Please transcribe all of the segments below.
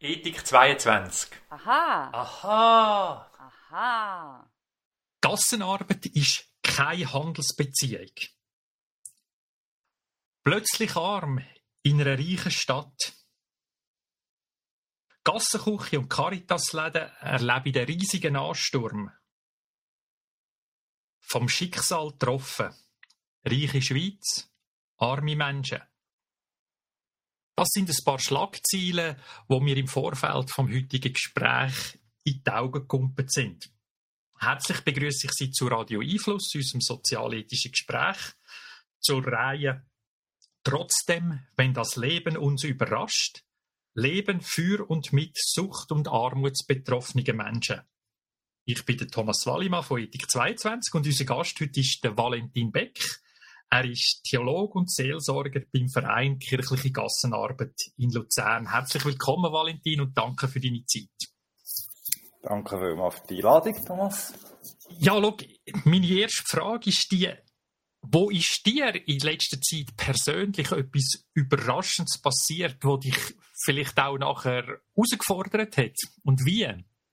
Ethik 22. Aha. Aha. Aha. Gassenarbeit ist keine Handelsbeziehung. Plötzlich arm in einer reichen Stadt. Gassenküche und Caritasläden erleben den riesigen Ansturm. Vom Schicksal getroffen. Reiche Schweiz, arme Menschen. Das sind ein paar Schlagzeilen, die mir im Vorfeld vom heutigen Gespräch in die Augen gekumpelt sind. Herzlich begrüße ich Sie zu Radio Einfluss, unserem sozialethischen Gespräch, zur Reihe «Trotzdem, wenn das Leben uns überrascht», Leben für und mit sucht- und armutsbetroffenen Menschen. Ich bin der Thomas Wallimann von Ethik 22 und unser Gast heute ist der Valentin Beck. Er ist Theologe und Seelsorger beim Verein Kirchliche Gassenarbeit in Luzern. Herzlich willkommen, Valentin, und danke für deine Zeit. Danke vielmals für die Einladung, Thomas. Ja, schau, meine erste Frage ist die, wo ist dir in letzter Zeit persönlich etwas Überraschendes passiert, das dich vielleicht auch nachher herausgefordert hat? Und wie?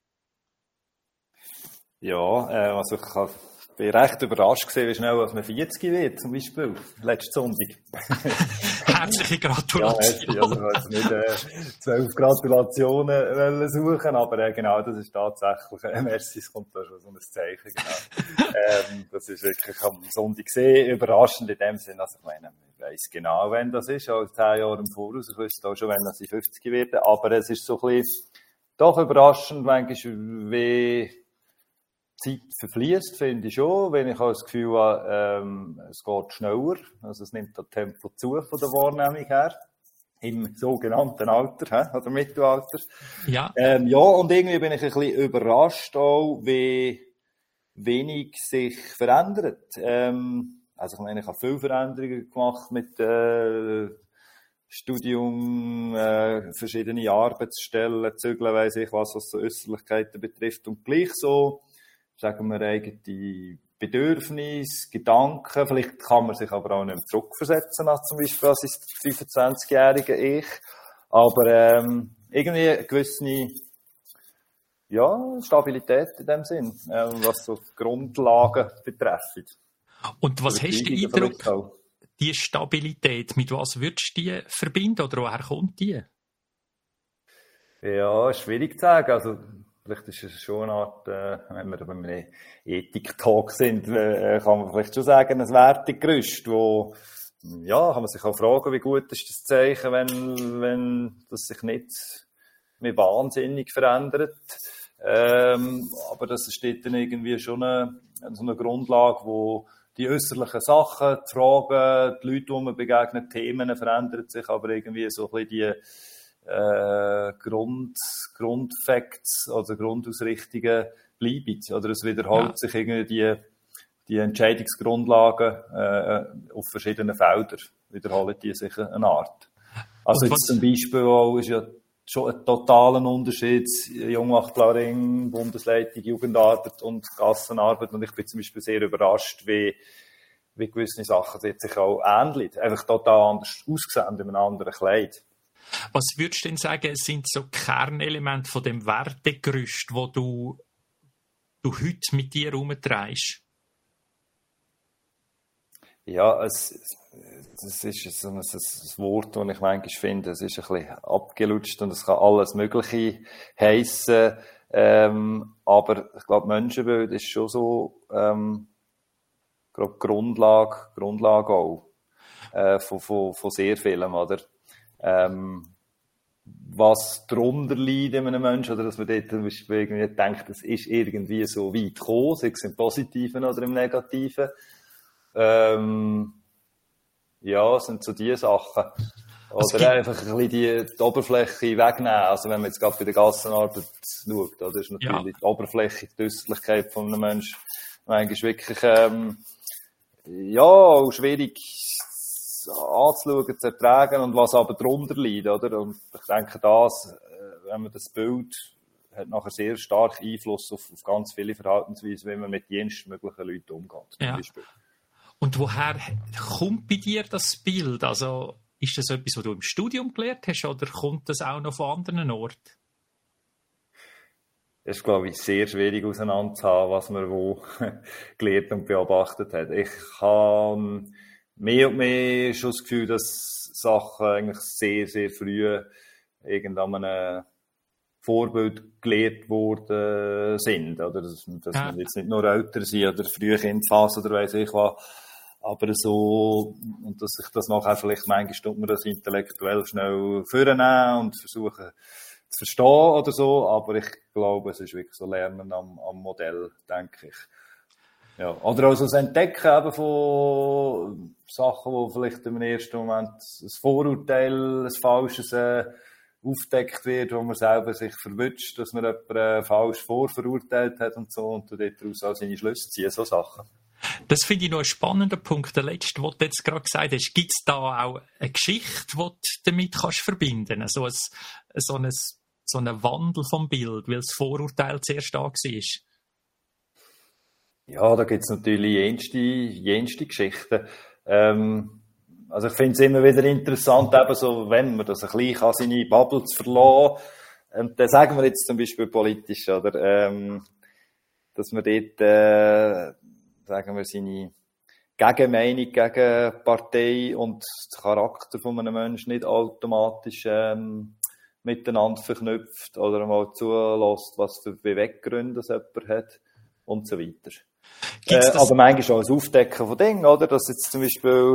Ja, also ich bin recht überrascht gewesen, wie schnell man 40 wird, zum Beispiel, letzten Sonntag. Herzliche Gratulation. Ja, also ich wollte nicht 12 Gratulationen suchen, aber genau, das ist tatsächlich, merci, es kommt da schon so ein Zeichen, genau. Das ist wirklich am Sonntag sehr überraschend in dem Sinne, also ich meine, ich weiss genau, wann das ist, also 10 Jahre im Voraus, ich wüsste auch schon, wann ich 50 werde, aber es ist so ein bisschen, doch überraschend, manchmal, wie Zeit verfließt, finde ich schon, wenn ich auch das Gefühl habe, es geht schneller, also es nimmt das Tempo zu von der Wahrnehmung her, im sogenannten Alter, oder Mittelalter. Ja. Ja, und irgendwie bin ich ein bisschen überrascht auch, wie wenig sich verändert. Also ich meine, ich habe viele Veränderungen gemacht mit Studium, verschiedene Arbeitsstellen, Zügeln, weiss ich was so Äußerlichkeiten betrifft und gleich so, sagen wir, eigene Bedürfnisse, Gedanken. Vielleicht kann man sich aber auch nicht mehr zurückversetzen, als zum Beispiel als 25-jähriger ich. Aber irgendwie eine gewisse Stabilität in dem Sinn, was so die Grundlagen betrifft. Und was hast du den Eindruck, die Stabilität, mit was würdest du die verbinden oder woher kommt die? Ja, schwierig zu sagen. Also, vielleicht ist es schon eine Art, wenn wir bei einem Ethik-Talk sind, kann man vielleicht schon sagen, ein Wertegerüst, wo, ja, kann man sich auch fragen, wie gut ist das Zeichen, wenn das sich nicht mehr wahnsinnig verändert. Aber das steht dann irgendwie schon so eine Grundlage, wo die äußerlichen Sachen, die Fragen, die Leute, die man begegnet, Themen verändern sich, aber irgendwie so ein bisschen die Grundfacts, also Grundausrichtungen bleiben. Oder es wiederholt sich irgendwie die Entscheidungsgrundlagen auf verschiedenen Feldern, wiederholen die sich eine Art. Also jetzt zum Beispiel auch ist ja schon ein totaler Unterschied, Jungmachtlaring, Bundesleitung, Jugendarbeit und Gassenarbeit. Und ich bin zum Beispiel sehr überrascht, wie gewisse Sachen sich auch ähnlich, einfach total anders aussehen in einem anderen Kleid. Was würdest du denn sagen, sind so Kernelemente von dem Wertegerüst, wo du heute mit dir herumtreibst? Ja, das ist so ein Wort, das ich manchmal finde, es ist ein bisschen abgelutscht und es kann alles Mögliche heissen. Aber ich glaube, Menschenbild ist schon so, Grundlage auch, von sehr vielem, oder? Was darunter liegt in einem Menschen, oder dass man dort zum Beispiel irgendwie denkt, das ist irgendwie so weit gekommen, sei es im Positiven oder im Negativen. Ja, es sind so die Sachen. Oder einfach ein bisschen die Oberfläche wegnehmen. Also wenn man jetzt gerade bei der Gassenarbeit schaut, oder ist natürlich die Oberfläche, die Äußerlichkeit von einem Menschen manchmal wirklich, auch schwierig anzuschauen, zu ertragen und was aber drunter liegt, oder? Und ich denke, wenn man das Bild hat nachher sehr stark Einfluss auf ganz viele Verhaltensweisen, wie man mit dienstmöglichen Leuten umgeht, zum Beispiel. Und woher kommt bei dir das Bild? Also, ist das etwas, was du im Studium gelernt hast, oder kommt das auch noch von anderen Orten? ist, glaube ich, sehr schwierig auseinanderzuhalten, was man wo gelernt und beobachtet hat. Ich habe mehr und mehr schon das Gefühl, dass Sachen eigentlich sehr, sehr früh irgendeinem Vorbild gelehrt worden sind. Oder dass man jetzt nicht nur älter sind oder frühe Kindphase oder weiss ich was, aber so, und dass sich das nachher vielleicht manchmal tut man das intellektuell schnell vornehmen und versuchen zu verstehen oder so, aber ich glaube, es ist wirklich so Lernen am Modell, denke ich. Ja. Oder auch so das Entdecken eben von Sachen, wo vielleicht im ersten Moment ein Vorurteil, ein falsches aufdeckt wird, wo man selber sich verwünscht, dass man jemanden falsch vorverurteilt hat und so, und daraus auch seine Schlüsse ziehen, so Sachen. Das finde ich noch einen spannenden Punkt, der letzte, den du jetzt gerade gesagt hast. Gibt es da auch eine Geschichte, die du damit kannst verbinden kannst? So einen Wandel vom Bild, weil das Vorurteil zuerst da war? Ja, da gibt es natürlich jenste Geschichten. Also ich finde es immer wieder interessant, eben so, wenn man das ein bisschen seine Bubble zu verlassen. Dann sagen wir jetzt zum Beispiel politisch, oder, dass man dort, sagen wir, seine Gegenmeinung gegen die Partei und den Charakter von einem Menschen nicht automatisch miteinander verknüpft oder mal zulässt, was für Beweggründe das jemand hat und so weiter. Aber manchmal auch das Aufdecken von Dingen, oder? Dass jetzt zum Beispiel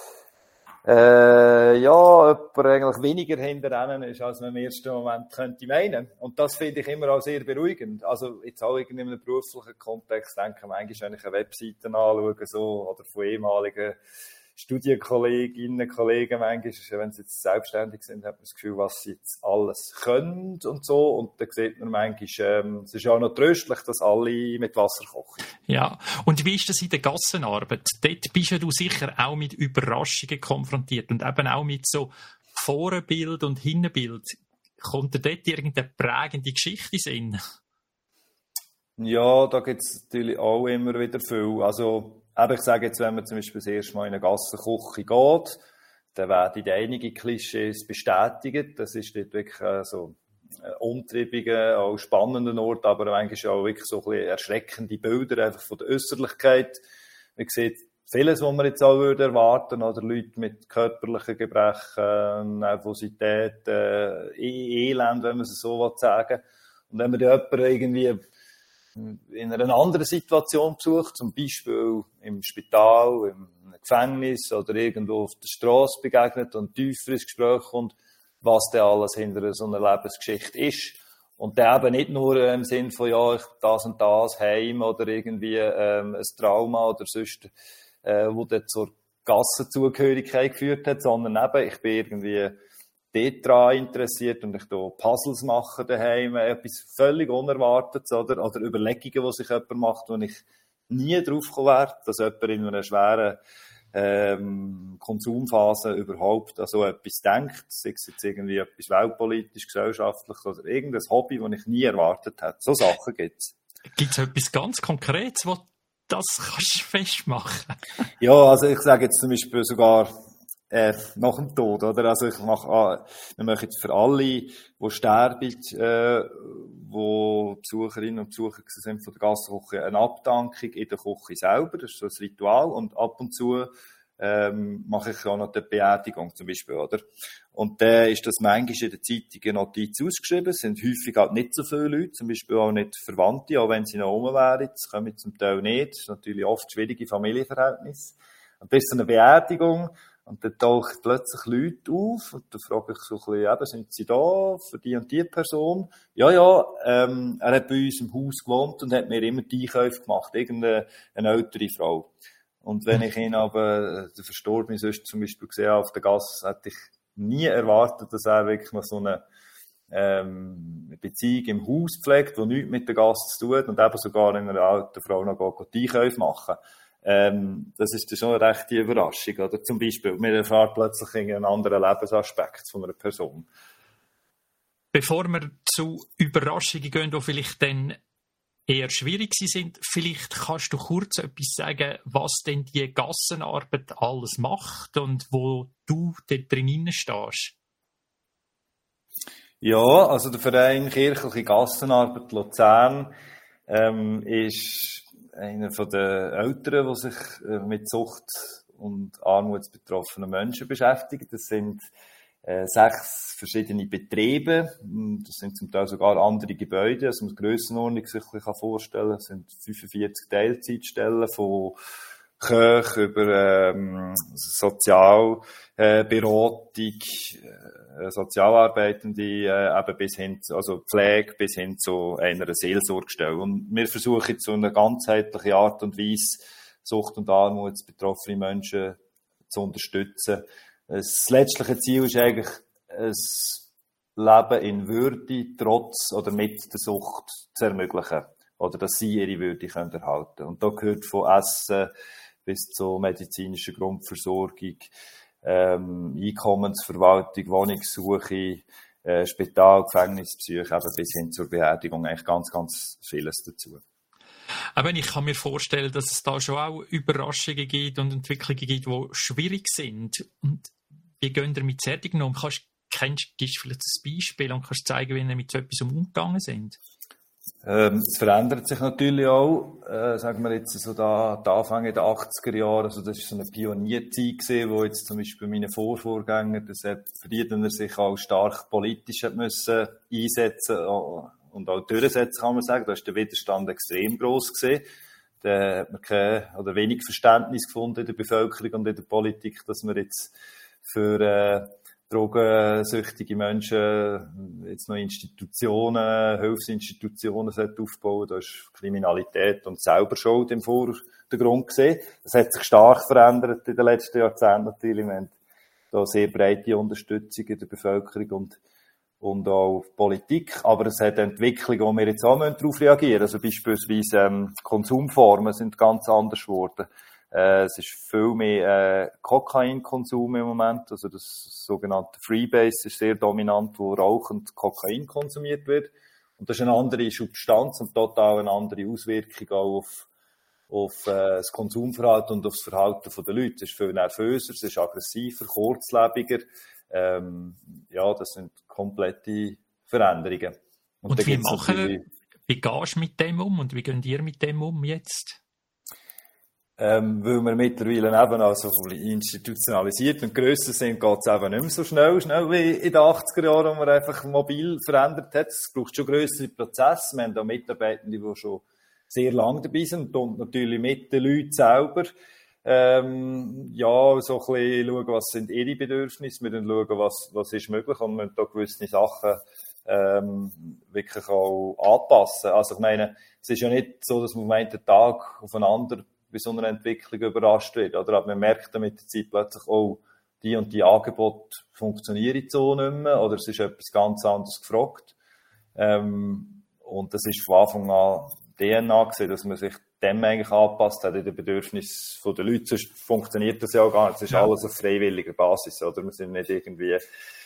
jemand eigentlich weniger hinterrennen ist, als man im ersten Moment könnte meinen. Und das finde ich immer auch sehr beruhigend. Also jetzt auch irgendwie in einem beruflichen Kontext denken, manchmal, wenn ich eine Webseite anschaue, so, oder von ehemaligen Studienkolleginnen, Kollegen, manchmal, wenn sie jetzt selbstständig sind, hat man das Gefühl, was sie jetzt alles können und so. Und dann sieht man manchmal, es ist auch noch tröstlich, dass alle mit Wasser kochen. Ja, und wie ist das in der Gassenarbeit? Dort bist ja du sicher auch mit Überraschungen konfrontiert und eben auch mit so Vorbild und Hinterbild. Kommt dir dort irgendeine prägende Geschichte in den Sinn? Ja, da gibt es natürlich auch immer wieder viel. Also, ich sage jetzt, wenn man zum Beispiel das erste Mal in eine Gassenküche geht, dann werden einige Klischees bestätigt. Das ist dort wirklich so ein umtriebiger, auch spannender Ort, aber manchmal auch wirklich so ein bisschen erschreckende Bilder einfach von der Äußerlichkeit. Man sieht vieles, was man jetzt auch erwarten würde, oder Leute mit körperlichen Gebrechen, Nervosität, Elend, wenn man es so sagen will. Und wenn man jemanden irgendwie in einer anderen Situation besucht, zum Beispiel im Spital, im Gefängnis oder irgendwo auf der Straße begegnet und tiefer ins Gespräch kommt, was denn alles hinter so einer Lebensgeschichte ist. Und dann eben nicht nur im Sinn von, ja, ich das und das heim oder irgendwie ein Trauma oder sonst, wo dann zur Gassenzugehörigkeit geführt hat, sondern eben, ich bin irgendwie dort daran interessiert und ich da Puzzles mache daheim, etwas völlig Unerwartetes, oder Überlegungen, die sich jemand macht, wo ich nie drauf gekommen wäre, dass jemand in einer schweren Konsumphase überhaupt an so etwas denkt, sei es jetzt irgendwie etwas weltpolitisch, gesellschaftlich oder irgendein Hobby, das ich nie erwartet hätte. So Sachen gibt es. Gibt es etwas ganz Konkretes, wo das kannst du festmachen? Ja, also ich sage jetzt zum Beispiel sogar nach dem Tod, oder? Also wir machen jetzt für alle, die sterben, wo Besucherinnen und Besucher sind von der Gassenküche, eine Abdankung in der Küche selber. Das ist so ein Ritual. Und ab und zu mache ich auch noch die Beerdigung zum Beispiel, oder? Und dann ist das manchmal in der Zeitung eine Notiz ausgeschrieben. Es sind häufig halt nicht so viele Leute, zum Beispiel auch nicht Verwandte, auch wenn sie noch rum wären. Das kommen zum Teil nicht. Das ist natürlich oft schwierige Familienverhältnisse. Und das ist so eine Beerdigung. Und dann tauchen plötzlich Leute auf, und dann frage ich so ein bisschen, eben, sind sie da für die und die Person? Ja, er hat bei uns im Haus gewohnt und hat mir immer die Einkäufe gemacht, irgendeine ältere Frau. Und wenn ich ihn aber, der Verstorbene sonst zum Beispiel gesehen habe auf der Gasse, hätte ich nie erwartet, dass er wirklich mal so eine Beziehung im Haus pflegt, die nichts mit der Gast zu tun und eben sogar in einer alten Frau noch die Einkäufe machen. Das ist dann schon eine rechte Überraschung, oder? Zum Beispiel, man erfährt plötzlich einen anderen Lebensaspekt von einer Person. Bevor wir zu Überraschungen gehen, die vielleicht dann eher schwierig sind, vielleicht kannst du kurz etwas sagen, was denn die Gassenarbeit alles macht und wo du dort drin stehst. Ja, also der Verein Kirchliche Gassenarbeit Luzern ist einer von den Älteren, die sich mit Sucht- und armutsbetroffenen Menschen beschäftigt. Das sind 6 verschiedene Betriebe. Das sind zum Teil sogar andere Gebäude, also man die Grössenordnung sich vorstellen kann. Das sind 45 Teilzeitstellen von Köch über Sozialberatung, Sozialarbeitende, eben bis hin zu, also Pflege bis hin zu einer Seelsorgestelle. Und wir versuchen jetzt so eine ganzheitliche Art und Weise, Sucht- und armutsbetroffene Menschen zu unterstützen. Das letztliche Ziel ist eigentlich, ein Leben in Würde trotz oder mit der Sucht zu ermöglichen. Oder dass sie ihre Würde erhalten können. Und da gehört von Essen bis zur medizinischen Grundversorgung, Einkommensverwaltung, Wohnungssuche, Spital, Gefängnispsyche, eben bis hin zur Beerdigung, eigentlich ganz, ganz vieles dazu. Aber ich kann mir vorstellen, dass es da schon auch Überraschungen gibt und Entwicklungen gibt, die schwierig sind. Und wie gehen ihr mit solchen um? Gibst du vielleicht ein Beispiel und kannst zeigen, wie ihr mit so etwas umgegangen sind? Es verändert sich natürlich auch, sagen wir jetzt so da Anfang der 80er Jahre, also das ist so eine Pionierzeit gewesen, wo jetzt zum Beispiel meine Vorgänger, der Sepp Friedener, sich auch stark politisch hat müssen einsetzen und auch durchsetzen, kann man sagen. Da ist der Widerstand extrem gross gewesen. Da hat man kein oder wenig Verständnis gefunden in der Bevölkerung und in der Politik, dass man jetzt für drogensüchtige Menschen jetzt noch Institutionen, Hilfsinstitutionen aufbauen. Da ist Kriminalität und Selberschuld im Vordergrund gesehen. Das hat sich stark verändert in den letzten Jahrzehnten natürlich. Wir haben da sehr breite Unterstützung in der Bevölkerung und auch Politik. Aber es hat Entwicklungen, wo wir jetzt auch darauf reagieren müssen. Also beispielsweise Konsumformen sind ganz anders geworden. Es ist viel mehr Kokainkonsum im Moment, also das sogenannte Freebase ist sehr dominant, wo rauchend Kokain konsumiert wird. Und das ist eine andere Substanz und total eine andere Auswirkung auch auf das Konsumverhalten und auf das Verhalten der Leute. Es ist viel nervöser, es ist aggressiver, kurzlebiger. Ja, das sind komplette Veränderungen. Und wie gehst du mit dem um und wie gehen ihr mit dem um jetzt? Weil wir mittlerweile eben also institutionalisiert und grösser sind, geht es eben nicht mehr so schnell wie in den 80er Jahren, wo man einfach mobil verändert hat. Es braucht schon grössere Prozesse. Wir haben da Mitarbeitende, die schon sehr lange dabei sind und natürlich mit den Leuten selber ja, so ein bisschen schauen, was sind ihre Bedürfnisse, wir schauen, was ist möglich und wir da gewisse Sachen wirklich auch anpassen. Also ich meine, es ist ja nicht so, dass man einen Tag aufeinander bei so einer Entwicklung überrascht wird. Oder? Aber man merkt dann mit der Zeit plötzlich, oh, die und die Angebote funktionieren so nicht mehr, oder es ist etwas ganz anderes gefragt. Und das ist von Anfang an DNA gewesen, dass man sich dem eigentlich angepasst hat in den Bedürfnissen der Leute. Sonst funktioniert das ja auch gar nicht. Es ist alles auf freiwilliger Basis, oder? Wir sind nicht irgendwie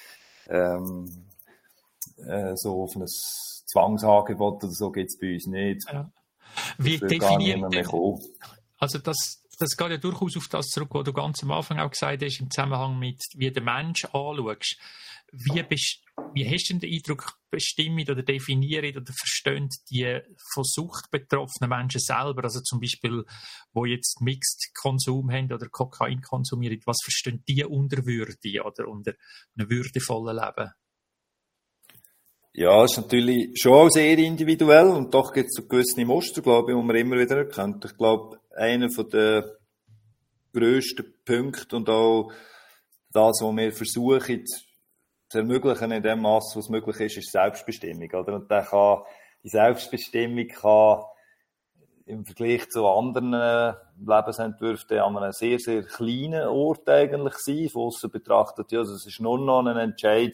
so auf ein Zwangsangebot oder so geht's bei uns nicht. Ja. Wie definiert also das geht ja durchaus auf das zurück, was du ganz am Anfang auch gesagt hast, im Zusammenhang mit, wie der Mensch anschaust. Wie hast du denn den Eindruck, bestimmen oder definieren oder verstehen die von Sucht betroffenen Menschen selber, also zum Beispiel, die jetzt Mixed-Konsum haben oder Kokain konsumieren, was verstehen die unter Würde oder unter einem würdevollen Leben? Ja, es ist natürlich schon auch sehr individuell und doch gibt es so gewisse Muster, glaube ich, die man immer wieder erkennt. Ich glaube, einer der grössten Punkte und auch das, was wir versuchen zu ermöglichen in dem Maß, was möglich ist Selbstbestimmung, oder? Und die Selbstbestimmung kann im Vergleich zu anderen Lebensentwürfen an einem sehr, sehr kleinen Ort eigentlich sein. Von aussen betrachtet, ja, es ist nur noch ein Entscheid,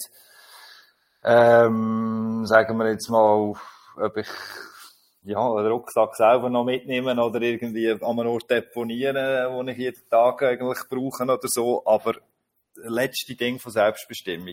sagen wir jetzt mal, ob ich den Rucksack selber noch mitnehmen oder irgendwie an einem Ort deponieren, wo ich jeden Tag eigentlich brauche oder so. Aber das letzte Ding von Selbstbestimmung,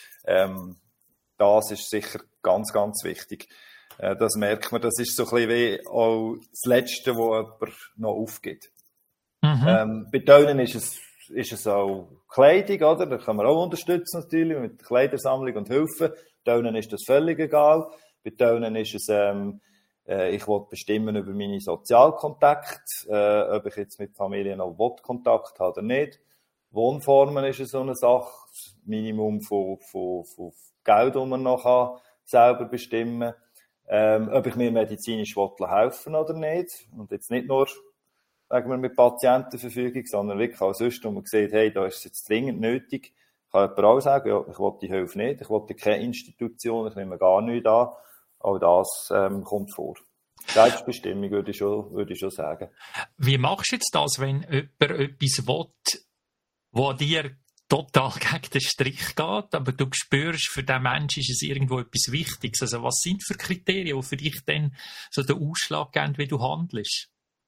das ist sicher ganz, ganz wichtig. Das merkt man, das ist so ein bisschen wie auch das Letzte, wo jemand noch aufgibt. Mhm. Bei Tönen ist es auch Kleidung, oder? Da kann man auch unterstützen natürlich mit Kleidersammlung und Hilfe. denen ist das völlig egal. Bei denen ist es, ich will bestimmen über meine Sozialkontakte, ob ich jetzt mit Familie noch Kontakt habe oder nicht. Wohnformen ist so eine Sache. Das Minimum von Geld, das man noch selber bestimmen kann. Ob ich mir medizinisch helfen oder nicht. Und jetzt nicht nur, sagen wir, mit Patientenverfügung, sondern wirklich auch sonst, wo man sieht, hey, da ist es jetzt dringend nötig. Kann jemand auch sagen, ja, ich will die Hilfe nicht, ich will keine Institution, ich nehme gar nichts an. Auch das kommt vor. Selbstbestimmung würde ich schon sagen. Wie machst du jetzt das, wenn jemand etwas will, wo dir total gegen den Strich geht, aber du spürst, für den Menschen ist es irgendwo etwas Wichtiges? Also was sind für Kriterien, die für dich dann so den Ausschlag geben, wie du handelst?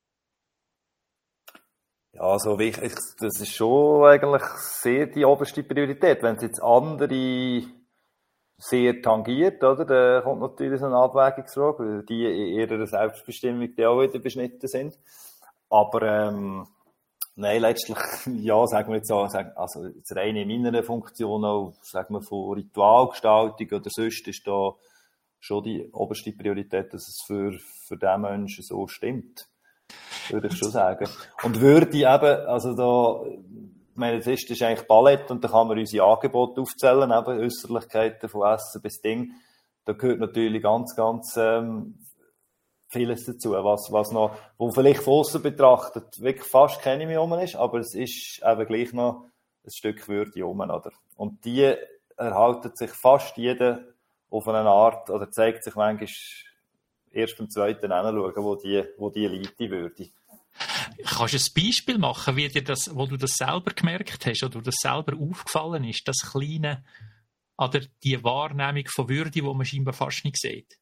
Ja, also wichtig, das ist schon eigentlich sehr die oberste Priorität. Wenn es jetzt andere sehr tangiert, oder, dann kommt natürlich so eine Abwägungsfrage, weil die in ihrer Selbstbestimmung die auch wieder beschnitten sind. Aber nein, letztlich, ja, sagen wir jetzt auch, also jetzt rein in meiner Funktion auch, sagen wir, von Ritualgestaltung oder sonst ist da schon die oberste Priorität, dass es für den Menschen so stimmt. Würde ich schon sagen. Und würde eben, also da, ich meine, das ist eigentlich Ballett und da kann man unsere Angebote aufzählen, eben Äusserlichkeiten von Essen bis Ding. Da gehört natürlich ganz, ganz vieles dazu, was noch, wo vielleicht von außen betrachtet wirklich fast keine mehr rum ist, aber es ist eben gleich noch ein Stück Würde rum, oder? Und die erhalten sich fast jeder auf eine Art, oder zeigt sich manchmal erst beim zweiten hinschauen, wo die Leute würde. Kannst du ein Beispiel machen, wo du das selber gemerkt hast oder das selber aufgefallen ist, das Kleine oder die Wahrnehmung von Würde, die man scheinbar fast nicht sieht?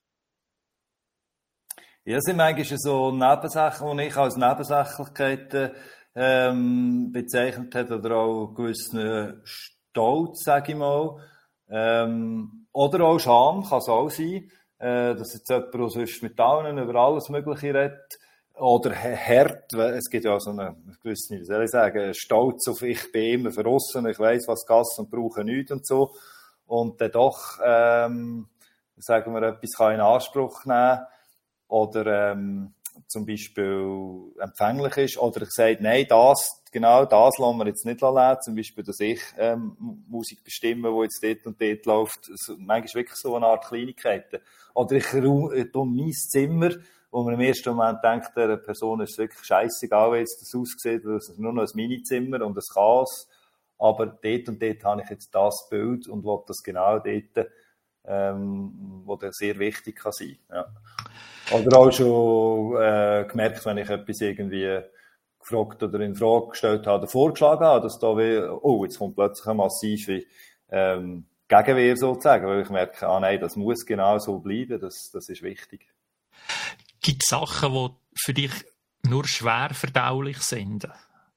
Ja, das sind manchmal so Nebensachen, die ich als Nebensächlichkeiten bezeichnet habe, oder auch gewissen Stolz, sage ich mal. Oder auch Scham kann es auch sein, dass jetzt jemand, der sonst mit allen über alles Mögliche redet, oder hart, es gibt ja so eine gewisse, wie soll ich sagen, Stolz auf ich bin immer verrissen, ich weiss, was Gas und brauche nichts und so. Und dann doch, sagen wir, etwas kann in Anspruch nehmen, oder zum Beispiel empfänglich ist, oder ich sage, nein, das lassen wir jetzt nicht lassen, zum Beispiel, dass ich Musik bestimme, die jetzt dort und dort läuft, manchmal wirklich so eine Art Kleinigkeiten. Oder ich tue mein Zimmer, wo man im ersten Moment denkt, der Person ist wirklich scheissegal, wie jetzt das aussieht, weil es ist nur noch ein Minizimmer und ein Chaos, aber dort und dort habe ich jetzt das Bild und will das genau dort, wo der sehr wichtig kann sein. Ja. Oder auch schon gemerkt, wenn ich etwas irgendwie gefragt oder in Frage gestellt habe oder vorgeschlagen habe, dass da jetzt kommt plötzlich eine massive Gegenwehr sozusagen, weil ich merke, nein, das muss genau so bleiben, das ist wichtig. Gibt es Sachen, die für dich nur schwer verdaulich sind?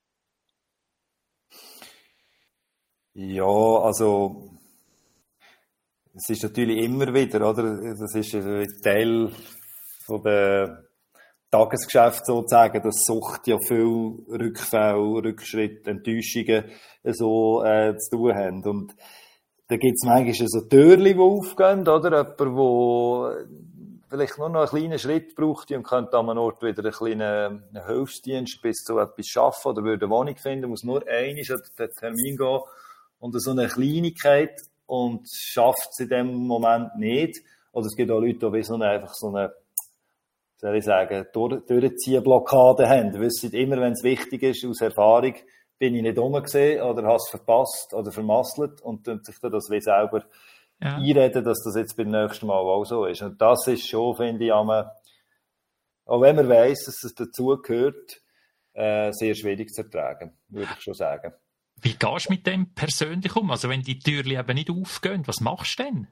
Ja, also es ist natürlich immer wieder, oder? Das ist ein Teil von der Tagesgeschäft sozusagen, dass Sucht ja viel Rückfälle, Rückschritte, Enttäuschungen so zu tun haben. Und da gibt es manchmal so Türchen, die aufgehen, oder? Jemand, der vielleicht nur noch einen kleinen Schritt braucht und könnte an einem Ort wieder einen kleinen Hilfsdienst bis zu etwas schaffen oder würde eine Wohnung finden, muss nur einmal an den Termin gehen und so eine Kleinigkeit und schafft es in dem Moment nicht. Oder es gibt auch Leute, die einfach so eine, soll ich sagen, Durchziehblockade haben. Die wissen immer, wenn es wichtig ist, aus Erfahrung, bin ich nicht rumgesehen oder habe es verpasst oder vermasselt und dann sich das wie selber einreden, dass das jetzt beim nächsten Mal auch so ist. Und das ist schon, finde ich, auch wenn man weiss, dass es dazugehört, sehr schwierig zu ertragen, würde ich schon sagen. Wie gehst du mit dem persönlich um? Also wenn die Türchen eben nicht aufgehen, was machst du denn?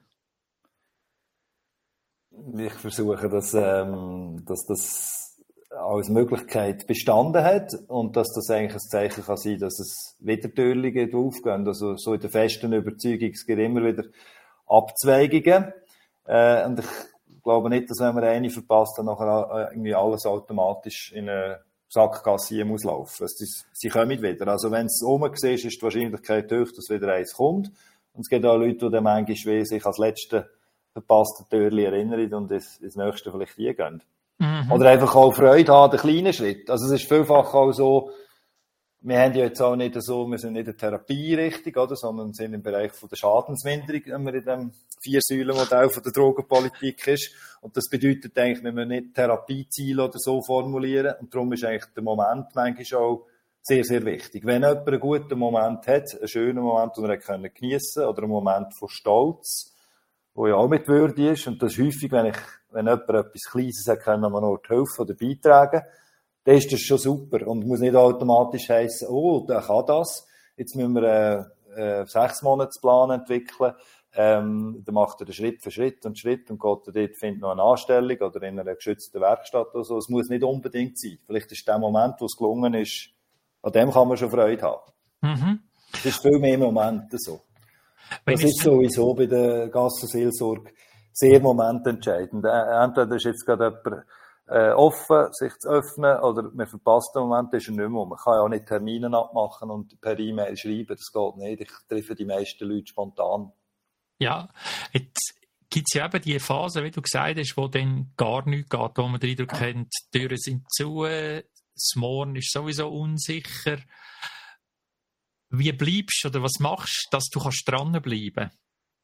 Ich versuche, dass das als Möglichkeit bestanden hat und dass das eigentlich ein Zeichen kann sein, dass es wieder Türchen aufgehen. Also so in der festen Überzeugung, es gibt immer wieder Abzweigungen. Und ich glaube nicht, dass wenn man eine verpasst, dann nachher irgendwie alles automatisch in eine Sackgasse muss laufen. Sie kommen wieder. Also wenn es rum ist die Wahrscheinlichkeit hoch, dass wieder eins kommt. Und es gibt auch Leute, die dann manchmal sich als letzte verpasste Türchen erinnern und ins nächste vielleicht gehen. Mhm. Oder einfach auch Freude haben, den kleinen Schritt. Also es ist vielfach auch so, wir haben ja jetzt auch nicht so, wir sind nicht in der Therapie richtig, oder, sondern sind im Bereich von der Schadensminderung, wenn man in dem 4-Säulen-Modell von der Drogenpolitik ist. Und das bedeutet eigentlich, wenn wir nicht Therapieziele oder so formulieren. Und darum ist eigentlich der Moment manchmal auch sehr, sehr wichtig. Wenn jemand einen guten Moment hat, einen schönen Moment, den er geniessen kann, oder einen Moment von Stolz, wo ja auch mit Würde ist, und das ist häufig, wenn jemand etwas Kleines hat, kann man Ort helfen oder beitragen, dann ist das schon super und muss nicht automatisch heissen, oh, der kann das, jetzt müssen wir einen 6-Monats-Plan entwickeln, dann macht er Schritt für Schritt und geht dort, findet noch eine Anstellung oder in einer geschützten Werkstatt oder so. Es muss nicht unbedingt sein. Vielleicht ist der Moment, wo es gelungen ist, an dem kann man schon Freude haben. Mhm. Es ist viel mehr Momente so. Das ist sowieso bei der Gassenseelsorge sehr momententscheidend. Entweder ist jetzt gerade jemand offen, sich zu öffnen, oder man verpasst den Moment, ist er nicht mehr. Man kann ja auch nicht Termine abmachen und per E-Mail schreiben, das geht nicht. Ich treffe die meisten Leute spontan. Ja, jetzt gibt es ja eben die Phase, wie du gesagt hast, wo dann gar nichts geht, wo man den Eindruck hat, die Türen sind zu, das Morgen ist sowieso unsicher. Wie bleibst du oder was machst du, dass du dranbleiben kannst?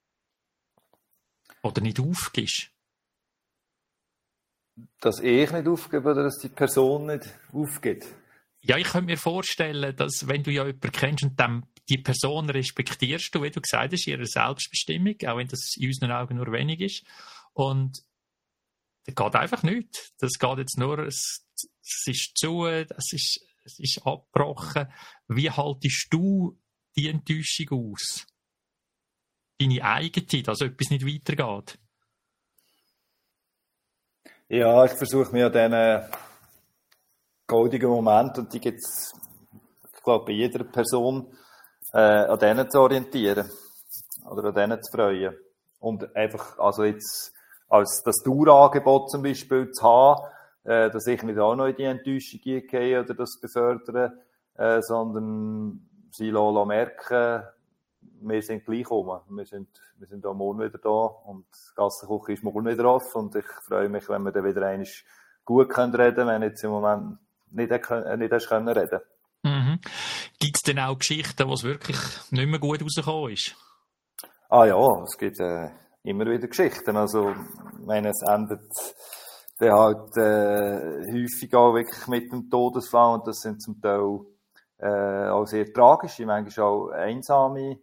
Oder nicht aufgibst? Dass ich nicht aufgebe oder dass die Person nicht aufgibt? Ja, ich könnte mir vorstellen, dass wenn du ja jemanden kennst und dann die Person respektierst du, wie du gesagt hast, ihre Selbstbestimmung, auch wenn das in unseren Augen nur wenig ist. Und das geht einfach nicht. Das geht jetzt nur, es ist zu, es ist abgebrochen. Wie haltest du die Enttäuschung aus? Deine eigene, dass etwas nicht weitergeht? Ja, ich versuche mir an diesen goldigen Momenten, und die gibt es, ich glaube, bei jeder Person, an denen zu orientieren. Oder an denen zu freuen. Und einfach, also jetzt, als das Dauerangebot zum Beispiel zu haben, dass ich nicht auch noch in die Enttäuschung gehe oder das befördere, sondern sie lassen merken, wir sind gleich rum. Wir sind auch morgen wieder da und die Gassenküche ist morgen wieder offen und ich freue mich, wenn wir dann wieder einmal gut reden können, wenn jetzt im Moment nicht hast können reden. Mhm. Gibt es denn auch Geschichten, wo es wirklich nicht mehr gut rausgekommen ist? Ah ja, es gibt immer wieder Geschichten. Also, ich meine, es endet dann halt häufig auch wirklich mit dem Todesfall und das sind zum Teil auch sehr tragische, manchmal auch einsame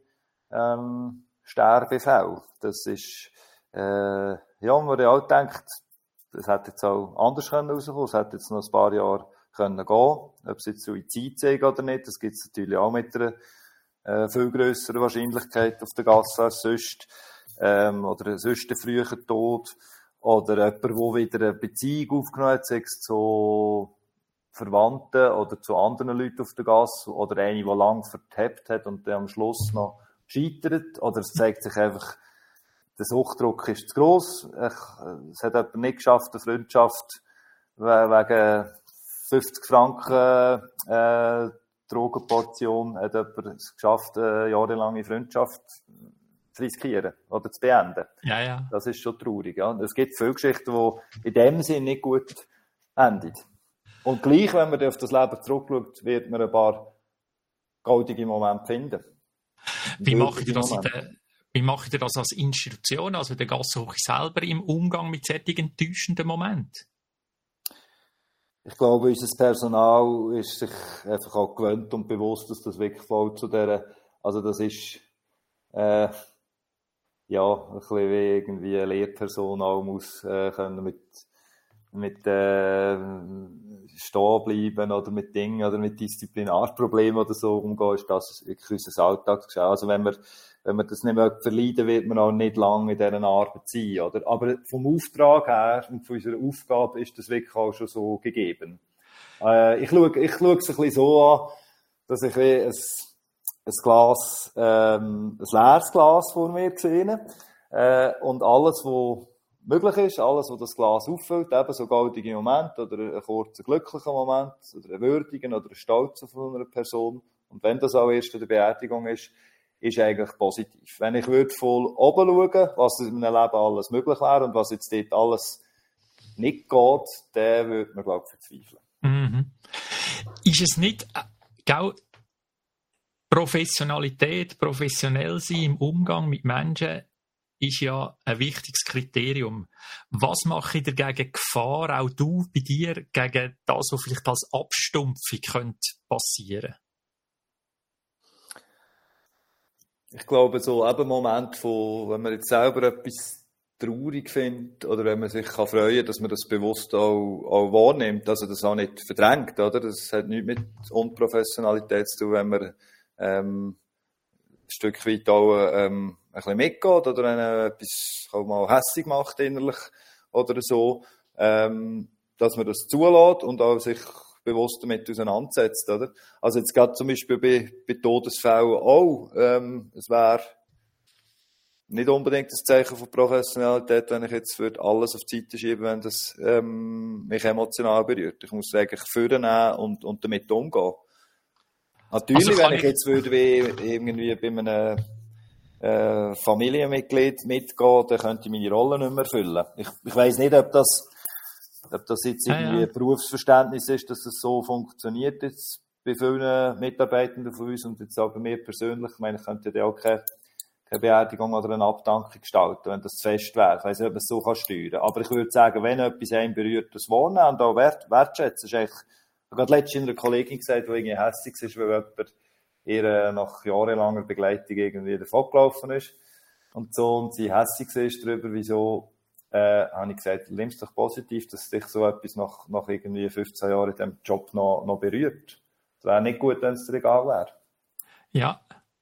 Sterbefälle. Das ist, ja, man ja auch denkt, das hätte jetzt auch anders rauskommen, es hätte jetzt noch ein paar Jahre können gehen, ob es jetzt Suizid sei oder nicht, das gibt es natürlich auch mit einer viel grösseren Wahrscheinlichkeit auf der Gasse als sonst, oder sonst einen frühen Tod, oder jemand, der wieder eine Beziehung aufgenommen hat, sei es zu Verwandten oder zu anderen Leuten auf der Gasse, oder eine, die lange vertappt hat und dann am Schluss noch scheitert, oder es zeigt sich einfach, der Suchtdruck ist zu gross, es hat jemand nicht geschafft, eine Freundschaft wegen 50 Franken Drogenportion, hat jemand es geschafft, eine jahrelange Freundschaft zu riskieren oder zu beenden. Ja, ja. Das ist schon traurig. Ja. Es gibt viele Geschichten, die in dem Sinn nicht gut enden. Und gleich, wenn man auf das Leben zurückschaut, wird man ein paar goldige Momente finden. Wie macht ihr das als Institution, also der Gassenhochschule selber, im Umgang mit solchen enttäuschenden Momenten? Ich glaube, unser Personal ist sich einfach auch gewöhnt und bewusst, dass das wirklich voll zu dieser, also das ist, ja, ein bisschen wie irgendwie eine Lehrperson auch muss, können mit stehen bleiben oder mit Dingen oder mit Disziplinarproblemen oder so umgehen, ist das wirklich unser Alltagsgeschäft. Also wenn man das nicht mehr verleiden, wird man auch nicht lange in dieser Arbeit sein, oder? Aber vom Auftrag her und von unserer Aufgabe ist das wirklich auch schon so gegeben. Ich schaue es ein bisschen so an, dass ich ein Glas, ein leeres Glas vor mir sehe, und alles, was möglich ist, alles, was das Glas auffüllt, eben so goldige Momente oder ein kurzer glücklicher Moment oder ein würdigen oder ein Stolz von einer Person. Und wenn das auch erst in der Beerdigung ist, ist eigentlich positiv. Wenn ich würde voll oben schauen, was in meinem Leben alles möglich wäre und was jetzt dort alles nicht geht, dann würde man, glaube ich, verzweifeln. Mhm. Ist es nicht, Professionalität, professionell sein im Umgang mit Menschen ist ja ein wichtiges Kriterium. Was mache ich dagegen Gefahr, auch du bei dir, gegen das, was vielleicht als Abstumpfung könnte passieren? Ich glaube, so eben Moment von, wenn man jetzt selber etwas traurig findet oder wenn man sich freuen kann, dass man das bewusst auch wahrnimmt, also das auch nicht verdrängt, oder? Das hat nichts mit Unprofessionalität zu tun, wenn man ein Stück weit auch ein bisschen mitgeht oder wenn etwas auch mal hässig macht innerlich oder so, dass man das zulässt und auch sich bewusst damit auseinandersetzt, oder? Also jetzt gerade zum Beispiel bei Todesfällen auch, es wäre nicht unbedingt das Zeichen von Professionalität, wenn ich jetzt alles auf die Seite schieben würde, wenn das mich emotional berührt. Ich muss eigentlich vornehmen und damit umgehen. Natürlich, also wenn ich jetzt würde wie irgendwie bei einem Familienmitglied mitgehen, dann könnte ich meine Rolle nicht mehr erfüllen. Ich weiss nicht, ob das jetzt irgendwie ein Berufsverständnis ist, dass es so funktioniert jetzt bei vielen Mitarbeitenden von uns und jetzt auch bei mir persönlich. Ich meine, ich könnte ja auch keine Beerdigung oder eine Abdankung gestalten, wenn das zu fest wäre. Ich weiss nicht, ob man es so steuern kann. Aber ich würde sagen, wenn etwas einen berührt, das Wohnen und auch wertschätzen, ist eigentlich. Ich habe gerade letztens einer Kollegin gesagt, die irgendwie hässlich ist, weil jemand ihr nach jahrelanger Begleitung irgendwie davongelaufen ist. Und sie hässlich ist darüber, wieso, habe ich gesagt, nimm es doch positiv, dass dich so etwas nach irgendwie 15 Jahren in diesem Job noch berührt. Es wäre nicht gut, wenn es dir egal wäre. Ja.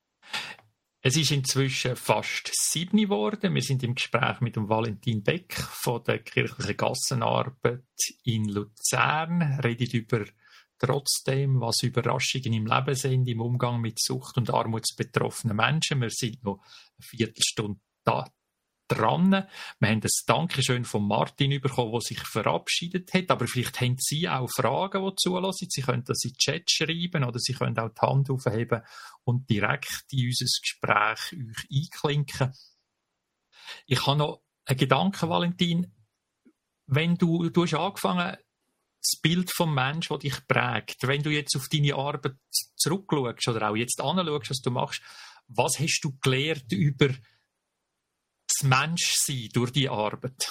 Es ist inzwischen fast 7 geworden. Wir sind im Gespräch mit dem Valentin Beck von der kirchlichen Gassenarbeit in Luzern. Redet über trotzdem, was Überraschungen im Leben sind, im Umgang mit Sucht- und armutsbetroffenen Menschen. Wir sind noch eine Viertelstunde da dran. Wir haben das Dankeschön von Martin bekommen, der sich verabschiedet hat. Aber vielleicht haben Sie auch Fragen, die zulassen. Sie können das in den Chat schreiben oder Sie können auch die Hand aufheben und direkt in unser Gespräch euch einklinken. Ich habe noch einen Gedanken, Valentin. Wenn du hast angefangen, das Bild vom Menschen, das dich prägt, wenn du jetzt auf deine Arbeit zurückschaust oder auch jetzt anschaust, was du machst, was hast du gelernt über das Menschsein durch die Arbeit?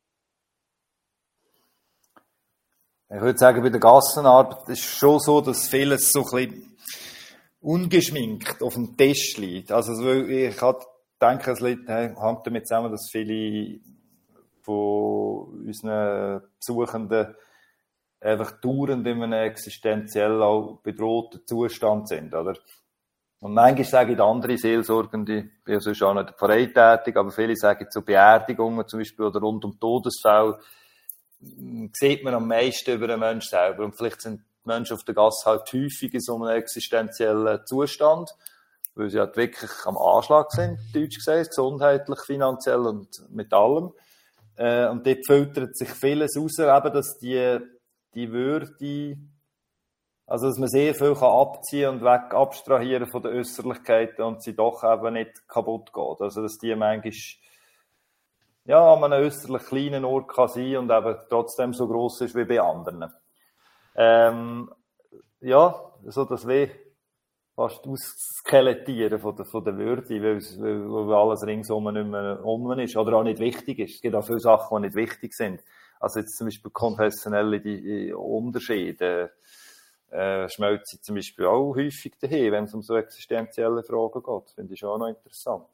Ich würde sagen, bei der Gassenarbeit ist es schon so, dass vieles so ein bisschen ungeschminkt auf dem Tisch liegt. Also ich denke, es hängt damit zusammen, dass viele von unseren Besuchenden einfach dauernd in einem existenziell auch bedrohten Zustand sind, oder? Und manchmal sagen andere Seelsorgende, ich bin ja sonst auch nicht in der Pfarrei tätig, aber viele sagen zu Beerdigungen zum Beispiel oder rund um Todesfälle, sieht man am meisten über den Menschen selber. Und vielleicht sind die Menschen auf der Gasse halt häufig in so einem existenziellen Zustand, weil sie halt wirklich am Anschlag sind, deutsch gesagt, gesundheitlich, finanziell und mit allem. Und dort filtert sich vieles raus, eben, dass die Würde, also dass man sehr viel abziehen und weg abstrahieren von den Äußerlichkeiten und sie doch eben nicht kaputt geht. Also dass die manchmal an einem äußerlich kleinen Ort kann sein und eben trotzdem so gross ist wie bei anderen. So das fast ausskelettieren von der Würde, weil alles ringsum nicht mehr um ist oder auch nicht wichtig ist. Es gibt auch viele Sachen, die nicht wichtig sind. Also jetzt zum Beispiel konfessionelle die Unterschiede schmelzen zum Beispiel auch häufig dahin, wenn es um so existenzielle Fragen geht. Das finde ich auch noch interessant.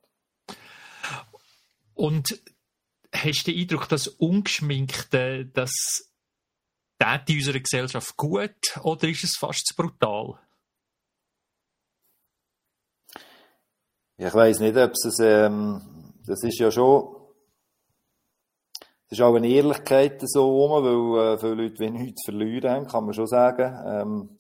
Und hast du den Eindruck, dass Ungeschminkte, das tut in unserer Gesellschaft gut oder ist es fast zu brutal? Ich weiss nicht, ob es das ist ja schon, es ist auch eine Ehrlichkeit so rum, weil viele Leute wie nichts zu verlieren haben, kann man schon sagen.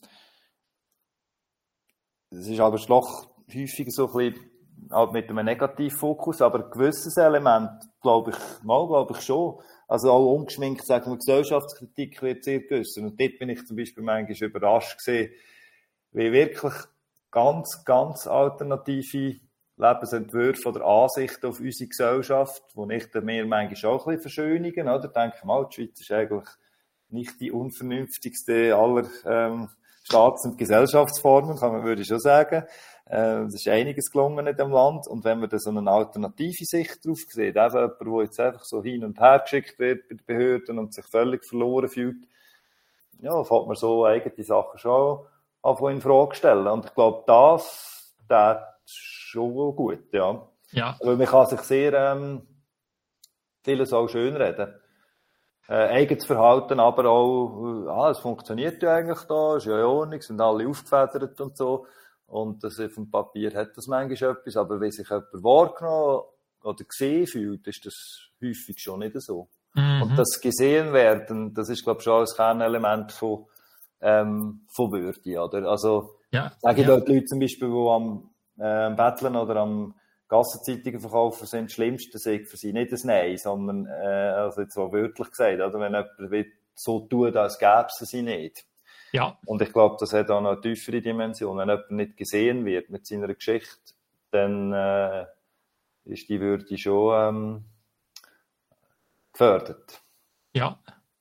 Es ist aber doch häufig so ein bisschen halt mit einem Negativfokus, aber ein gewisses Element, glaube ich schon. Also auch ungeschminkt, sagen wir, Gesellschaftskritik wird sehr geäussert. Und dort bin ich zum Beispiel manchmal überrascht gewesen, wie wirklich ganz, ganz alternative Lebensentwürfe oder Ansichten auf unsere Gesellschaft, die ich mir manchmal auch ein bisschen verschönigen, oder? Denke mal, die Schweiz ist eigentlich nicht die unvernünftigste aller Staats- und Gesellschaftsformen, würde ich schon sagen. Es ist einiges gelungen in dem Land. Und wenn man da so eine alternative Sicht drauf sieht, eben jemand, der jetzt einfach so hin und her geschickt wird bei den Behörden und sich völlig verloren fühlt, ja, fängt man so eigene Sachen schon an in Frage stellen. Und ich glaube, das schon gut, ja. Ja. Weil man kann sich sehr vieles auch schönreden. Eigenes Verhalten, aber auch, es funktioniert ja eigentlich da, ist ja in Ordnung, sind alle aufgefedert und so. Und das auf dem Papier hat das manchmal etwas, aber wenn sich jemand wahrgenommen oder gesehen fühlt, ist das häufig schon nicht so. Mhm. Und das gesehen werden, das ist, glaube ich, schon ein Kernelement von Würde, oder? Also, sage ich da die Leute zum Beispiel, die am Betteln oder am Gassenzeitungen verkaufen, sind das Schlimmste, sei für sie nicht ein Nein, sondern, also jetzt so wörtlich gesagt, oder? Wenn jemand so tut, als gäbe es sie nicht. Ja. Und ich glaube, das hat auch noch eine tiefere Dimension. Wenn jemand nicht gesehen wird mit seiner Geschichte, dann ist die Würde schon gefördert. Ja.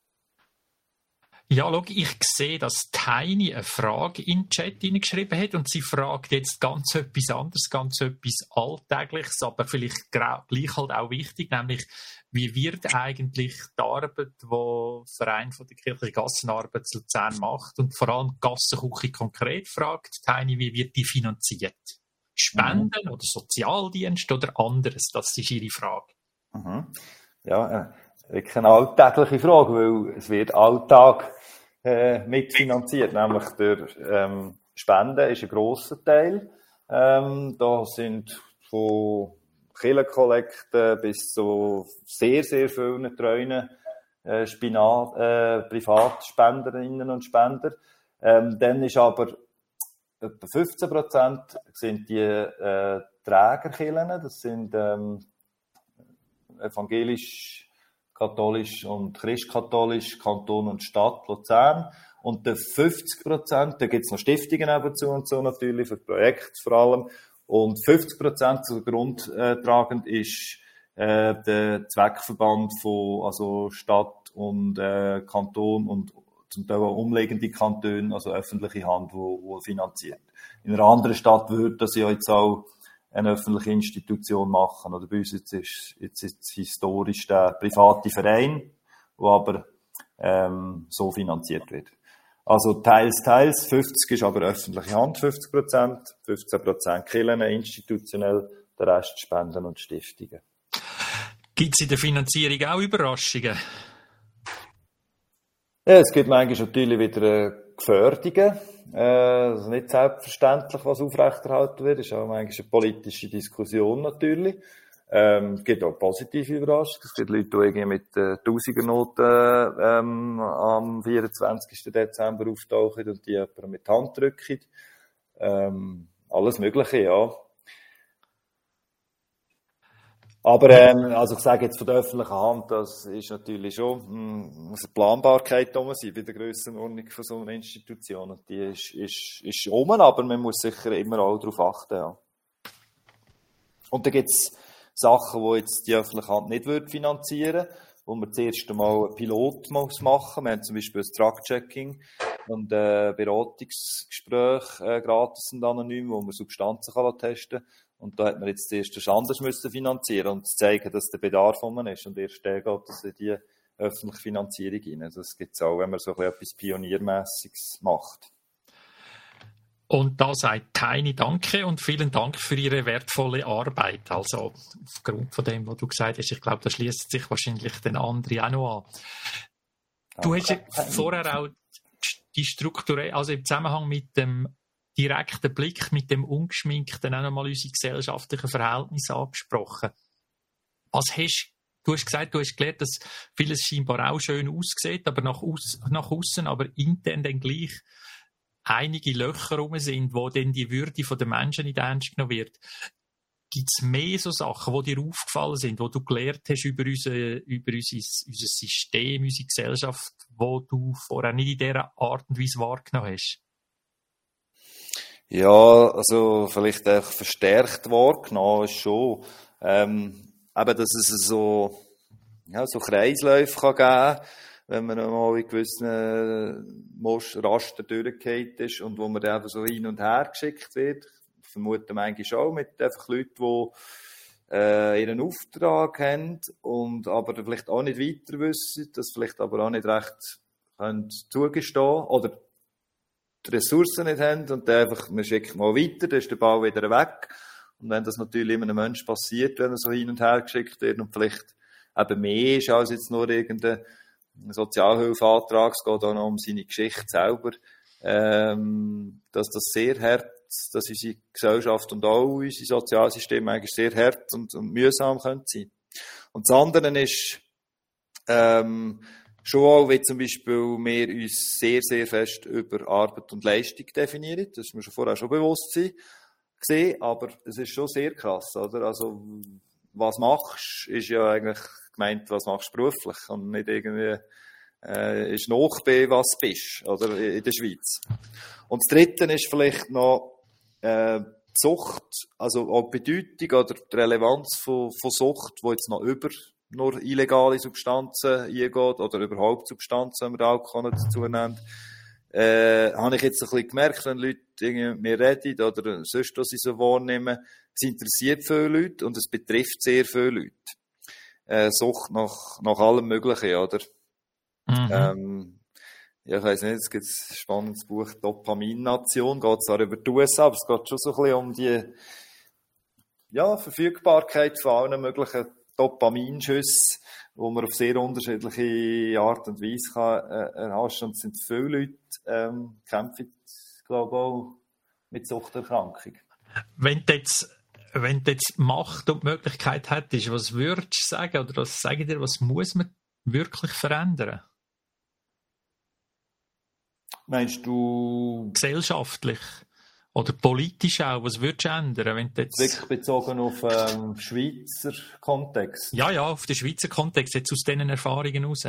Ja, schau, ich sehe, dass Tiny eine Frage in den Chat hineingeschrieben hat und sie fragt jetzt ganz etwas anderes, ganz etwas Alltägliches, aber vielleicht gleich halt auch wichtig, nämlich wie wird eigentlich die Arbeit, die der Verein von der kirchlichen Gassenarbeit zu Luzern macht und vor allem die Gassenküche konkret fragt, Tiny, wie wird die finanziert? Spenden oder Sozialdienst oder anderes? Das ist ihre Frage. Mhm. Ja, wirklich eine alltägliche Frage, weil es wird Alltag mitfinanziert, nämlich durch Spenden ist ein grosser Teil. Da sind von Kirchenkollekten bis zu sehr, sehr vielen treuen Privatspenderinnen und Spender. Dann ist aber etwa 15% sind die Trägerkirchen, das sind evangelisch, katholisch und christkatholisch, Kanton und Stadt Luzern. Und der 50%, da gibt es noch Stiftungen nebenzu und so natürlich, für Projekte vor allem. Und 50% so grundtragend ist der Zweckverband von also Stadt und Kanton und zum Teil auch umliegende Kantone, also öffentliche Hand, wo finanziert. In einer anderen Stadt würde das ja jetzt auch eine öffentliche Institution machen. Oder bei uns jetzt ist historisch der private Verein, der aber so finanziert wird. Also teils, 50 ist aber öffentliche Hand, 50%, 15% Kirchen, institutionell, der Rest Spenden und Stiftungen. Gibt es in der Finanzierung auch Überraschungen? Ja, es gibt manchmal natürlich wieder Gefährdungen. Also nicht selbstverständlich, was aufrechterhalten wird. Das ist auch manchmal eine politische Diskussion natürlich. Es gibt auch positive Überraschungen. Es gibt Leute, die irgendwie mit Tausigernoten am 24. Dezember auftauchen und die jemanden mit Hand drücken. Alles Mögliche, ja. Aber also ich sage jetzt von der öffentlichen Hand, das ist natürlich schon muss eine Planbarkeit da sein bei der Grössenordnung von so einer Institution. Und die ist aber man muss sicher immer auch darauf achten. Ja. Und da gibt es Sachen, die jetzt die öffentliche Hand nicht finanzieren würde, wo man zuerst einmal einen Pilot machen muss. Wir haben zum Beispiel ein Truck-Checking und Beratungsgespräch gratis und anonym, wo man Substanzen testen kann. Und da hat man jetzt zuerst das anders müssen finanzieren und zeigen, dass der Bedarf von ist. Und erst dann geht es in die öffentliche Finanzierung rein. Also das gibt es auch, wenn man so etwas Pioniermässiges macht. Und da sagt Tiny Danke und vielen Dank für Ihre wertvolle Arbeit. Also aufgrund von dem, was du gesagt hast, ich glaube, da schließt sich wahrscheinlich den anderen auch noch an. Du hast ja vorher auch die Struktur, also im Zusammenhang mit dem direkten Blick, mit dem ungeschminkten auch nochmal unsere gesellschaftlichen Verhältnisse angesprochen. Was du hast gesagt, du hast gelernt, dass vieles scheinbar auch schön aussieht, aber nach außen, aber intern dann gleich einige Löcher rum sind, wo dann die Würde der Menschen nicht ernst genommen wird. Gibt es mehr so Sachen, die dir aufgefallen sind, die du gelernt hast über unser System, unsere Gesellschaft, wo du vorher nicht in dieser Art und Weise wahrgenommen hast? Ja, also vielleicht auch verstärkt wahrgenommen ist schon, eben, dass es so Kreisläufe kann geben, wenn man mal in gewissen Raster durchgefallen ist und wo man dann eben so hin und her geschickt wird. Ich vermute manchmal auch mit einfach Leuten, die ihren Auftrag haben und aber vielleicht auch nicht weiter wissen, das vielleicht aber auch nicht recht können zugestehen oder die Ressourcen nicht haben und dann einfach, man schickt mal weiter, dann ist der Ball wieder weg. Und wenn das natürlich immer einem Menschen passiert, wenn er so hin und her geschickt wird und vielleicht eben mehr ist als jetzt nur irgendein Sozialhilfeantrag, es geht auch noch um seine Geschichte selber, dass das sehr hart, dass unsere Gesellschaft und auch unsere Sozialsysteme eigentlich sehr hart und mühsam können sein. Und das andere ist, schon auch, wie zum Beispiel wir uns sehr, sehr fest über Arbeit und Leistung definieren. Das ist mir schon vorher schon bewusst gewesen, aber es ist schon sehr krass, oder? Also, was machst, ist ja eigentlich gemeint, was machst du beruflich und nicht irgendwie, ist noch bei was bist, oder? In der Schweiz. Und das Dritte ist vielleicht noch, die Sucht, also auch die Bedeutung oder die Relevanz von Sucht, die jetzt noch über nur illegale Substanzen eingeht oder überhaupt Substanzen, wenn man Alkohol dazu nennt, habe ich jetzt ein bisschen gemerkt, wenn Leute irgendwie mit mir reden oder sonst, was sie so wahrnehmen, es interessiert viele Leute und es betrifft sehr viele Leute. Sucht nach allem Möglichen, oder? Mhm. Ja, ich weiss nicht, es gibt ein spannendes Buch, Dopamin-Nation, geht zwar über die USA, aber es geht schon so ein bisschen um die, ja, Verfügbarkeit von allen möglichen Dopaminschüsse, wo man auf sehr unterschiedliche Art und Weise kann erhaschen. Und es sind viele Leute, kämpfen, glaube ich, auch mit Suchterkrankung. Wenn du jetzt Macht und die Möglichkeit hättest, was würdest du sagen, oder was sage ich dir, was muss man wirklich verändern? Meinst du Gesellschaftlich oder politisch auch, was würdest du ändern, wenn du jetzt... wirklich bezogen auf Schweizer Kontext? Ja, auf den Schweizer Kontext, jetzt aus diesen Erfahrungen heraus.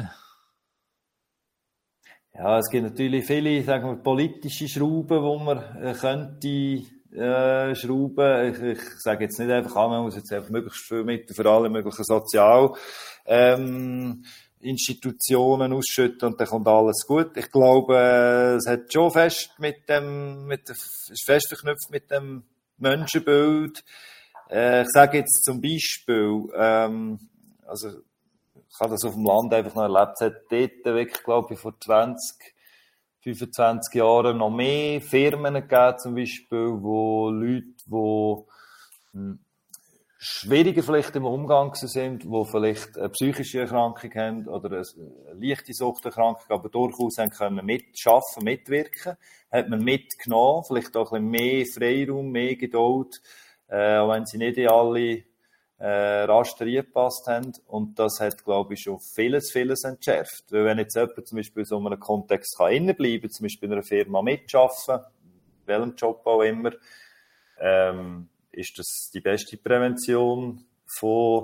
Ja, es gibt natürlich viele, sagen wir, politische Schrauben, wo man könnte schrauben. Ich sage jetzt nicht einfach, man muss jetzt einfach möglichst viel Mittel für alle möglichen Institutionen ausschütten und dann kommt alles gut. Ich glaube, es hat schon fest ist fest verknüpft mit dem Menschenbild. Ich sage jetzt zum Beispiel, also ich habe das auf dem Land einfach noch erlebt, es hat dort wirklich, glaube ich, vor 25 Jahren noch mehr Firmen gegeben, zum Beispiel, wo Leute, die schwieriger vielleicht im Umgang sind, die vielleicht eine psychische Erkrankung haben oder eine leichte Suchterkrankung, aber durchaus haben können mitschaffen, mitwirken, hat man mitgenommen, vielleicht auch ein bisschen mehr Freiraum, mehr Geduld, auch wenn sie nicht in alle Raster reingepasst haben. Und das hat, glaube ich, schon vieles entschärft. Weil wenn jetzt jemand zum Beispiel in so einem Kontext kann innenbleiben, zum Beispiel in einer Firma mitschaffen, welchem Job auch immer, ist das die beste Prävention von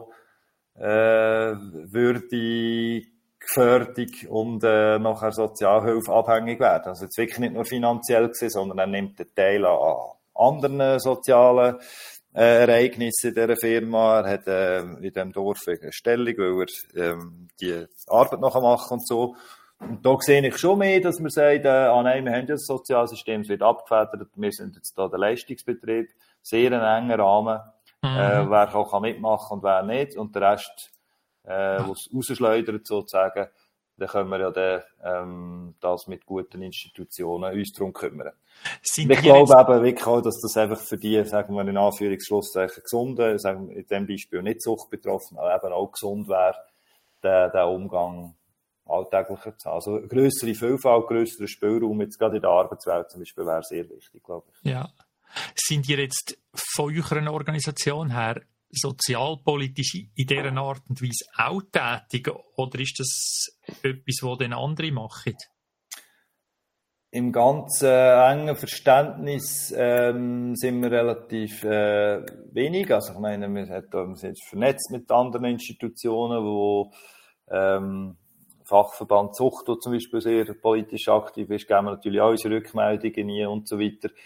Würde, Gefährdung und nachher Sozialhilfe abhängig werden. Also jetzt wirklich nicht nur finanziell gesehen, sondern er nimmt einen Teil an anderen sozialen Ereignisse in dieser Firma. Er hat in diesem Dorf eine Stellung, weil er die Arbeit noch machen und so. Und da sehe ich schon mehr, dass man sagt, nein, wir haben ja das Sozialsystem, es wird abgefedert, wir sind jetzt da der Leistungsbetrieb, sehr ein enger Rahmen, wer auch mitmachen kann und wer nicht. Und der Rest, was rausschleudert sozusagen, dann können wir ja dann, das mit guten Institutionen uns darum kümmern. Und ich glaube eben wirklich auch, dass das einfach für die, sagen wir in Anführungsschlusszeichen, gesunden, sagen wir in diesem Beispiel nicht suchtbetroffen, aber eben auch gesund wäre, der Umgang alltäglicher zu haben. Also eine grössere Vielfalt, grösserer Spielraum, jetzt gerade in der Arbeitswelt zum Beispiel, wäre sehr wichtig, glaube ich. Ja. Sind ihr jetzt von eurer Organisation her sozialpolitisch in dieser Art und Weise auch tätig, oder ist das etwas, was dann andere machen? Im ganz engen Verständnis sind wir relativ wenig. Also ich meine, wir sind jetzt vernetzt mit anderen Institutionen, wo Fachverband Zucht, der zum Beispiel sehr politisch aktiv ist, geben wir natürlich auch unsere Rückmeldungen nie und so weiter.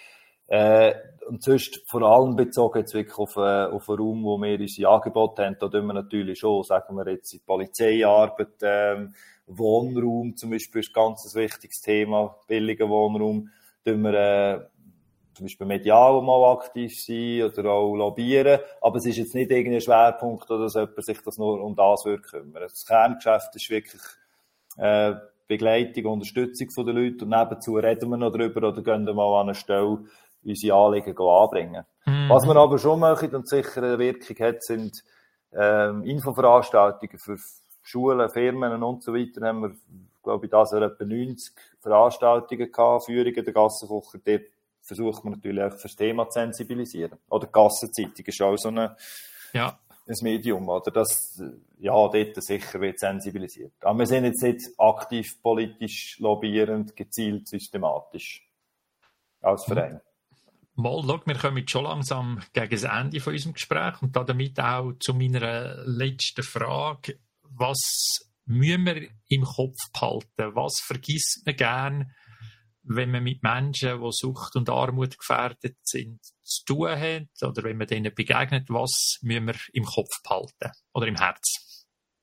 Und sonst vor allem bezogen jetzt wirklich auf einen Raum, wo wir unsere Angebote haben, da tun wir natürlich schon, sagen wir jetzt, in Polizeiarbeit, Wohnraum zum Beispiel ist ganz ein wichtiges Thema, billiger Wohnraum, tun wir zum Beispiel medial mal aktiv sein oder auch lobbyieren, aber es ist jetzt nicht irgendein Schwerpunkt oder dass jemand sich das nur um das kümmern. Das Kerngeschäft ist wirklich Begleitung, Unterstützung von den Leuten und nebenzu reden wir noch drüber oder gehen wir mal an eine Stelle unsere Anliegen anbringen. Was wir aber schon machen und sicher eine Wirkung hat, sind Infoveranstaltungen für Schulen, Firmen und so weiter. Da haben wir, glaube ich, etwa 90 Veranstaltungen gehabt, Führungen der Gassenkocher. Dort versucht man natürlich auch für das Thema zu sensibilisieren. Oder die Gassenzeitung ist auch so ein Medium, oder? Das, ja, dort sicher wird sensibilisiert. Aber wir sind jetzt nicht aktiv politisch lobbierend, gezielt, systematisch als Verein. Mal, schau, wir kommen jetzt schon langsam gegen das Ende von unserem Gespräch und damit auch zu meiner letzten Frage. Was müssen wir im Kopf behalten? Was vergisst man gern, wenn man mit Menschen, die Sucht und Armut gefährdet sind, zu tun hat? Oder wenn man denen begegnet, was müssen wir im Kopf behalten? Oder im Herz?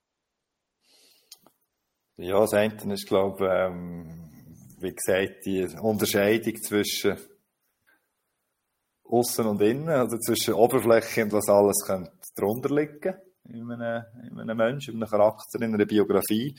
Ja, das eine ist, glaube ich, wie gesagt, die Unterscheidung zwischen Aussen und Innen, also zwischen Oberfläche und was alles könnte drunter liegen in einem Menschen, in einem Charakter, in einer Biografie.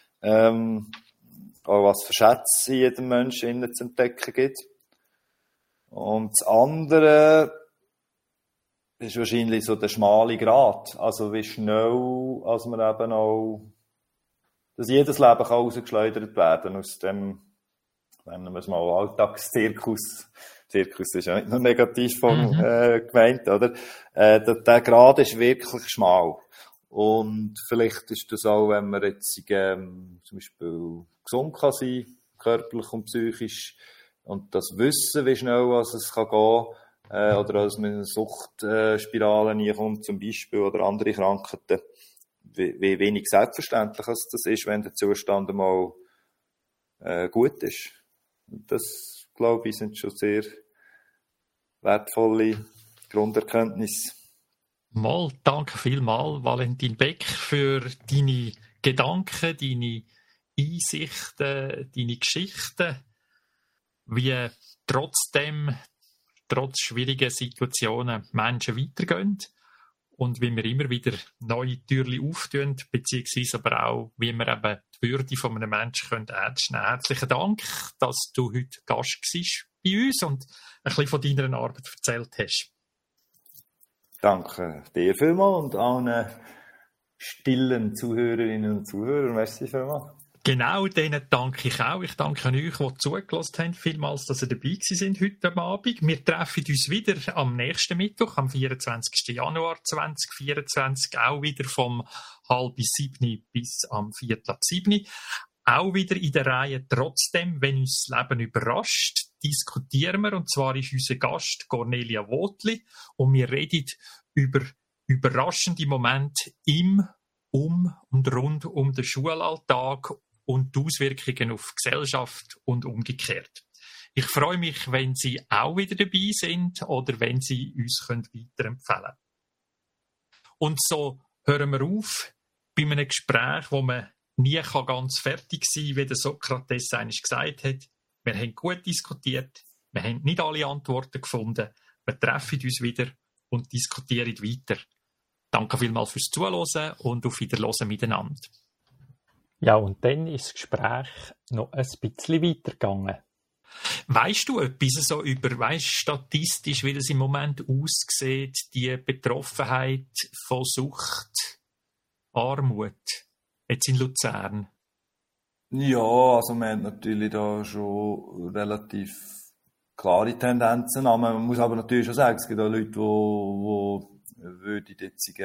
Auch was für Schätze in jedem Menschen innen zu entdecken gibt. Und das andere ist wahrscheinlich so der schmale Grat. Also wie schnell, als man eben auch, dass jedes Leben kann rausgeschleudert werden aus dem, nennen wir es mal Alltagszirkus. Zirkus ist ja nicht nur negativ gemeint, oder? Der Grad ist wirklich schmal. Und vielleicht ist das auch, wenn man jetzt zum Beispiel gesund kann sein, körperlich und psychisch, und das Wissen, wie schnell was es kann gehen, oder als man in eine Suchtspirale reinkommt, zum Beispiel, oder andere Krankheiten, wie wenig selbstverständlich das ist, wenn der Zustand einmal gut ist. Das, glaube ich, sind schon sehr wertvolle Grunderkenntnisse. Mal, danke vielmals, Valentin Beck, für deine Gedanken, deine Einsichten, deine Geschichten, wie trotz schwieriger Situationen Menschen weitergehen und wie wir immer wieder neue Türchen auftun, beziehungsweise aber auch, wie wir eben die Würde von einem Menschen ernst nehmen. Herzlichen Dank, dass du heute Gast warst bei uns und ein bisschen von deiner Arbeit erzählt hast. Danke dir vielmals und allen stillen Zuhörerinnen und Zuhörern. Merci vielmals. Genau, denen danke ich auch. Ich danke euch, die zugelassen haben. Vielmals, dass ihr dabei sind heute Abend. Wir treffen uns wieder am nächsten Mittwoch, am 24. Januar 2024, auch wieder vom 6:30 bis am 6:45. Auch wieder in der Reihe «Trotzdem, wenn uns das Leben überrascht», diskutieren wir, und zwar ist unser Gast Cornelia Wotli, und wir reden über überraschende Momente im, um und rund um den Schulalltag und die Auswirkungen auf die Gesellschaft und umgekehrt. Ich freue mich, wenn Sie auch wieder dabei sind oder wenn Sie uns weiterempfehlen können. Und so hören wir auf bei einem Gespräch, wo man nie ganz fertig sein kann, wie der Sokrates eigentlich gesagt hat. Wir haben gut diskutiert, wir haben nicht alle Antworten gefunden, wir treffen uns wieder und diskutieren weiter. Danke vielmals fürs Zuhören und auf Wiederhören miteinander. Ja, und dann ist das Gespräch noch ein bisschen weitergegangen. Weisst du etwas statistisch, wie das im Moment aussieht, die Betroffenheit von Sucht, Armut, jetzt in Luzern? Ja, also man hat natürlich da schon relativ klare Tendenzen, aber man muss aber natürlich schon sagen, es gibt auch Leute, die würden jetzt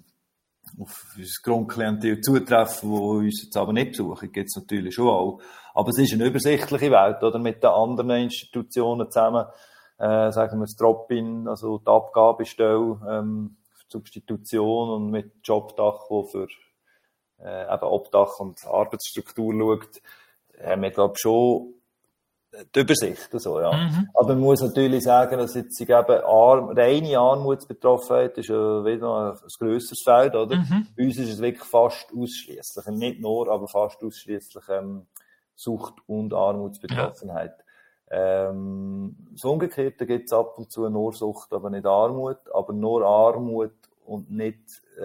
auf unser Grundklientel zutreffen, die uns jetzt aber nicht besuchen, gibt es natürlich schon auch. Aber es ist eine übersichtliche Welt, oder? Mit den anderen Institutionen zusammen, sagen wir das Drop-in, also die Abgabestelle, Substitution und mit Jobdach, wo für eben Obdach und Arbeitsstruktur schaut, haben wir, glaube ich, schon die Übersicht, so, ja. Aber man muss natürlich sagen, dass jetzt eben reine Armutsbetroffenheit ist ja wieder ein grösseres Feld, oder? Bei uns ist es wirklich fast ausschliesslich, nicht nur, aber fast ausschliesslich Sucht- und Armutsbetroffenheit. Das Umgekehrte gibt es ab und zu nur Sucht, aber nicht Armut, aber nur Armut und nicht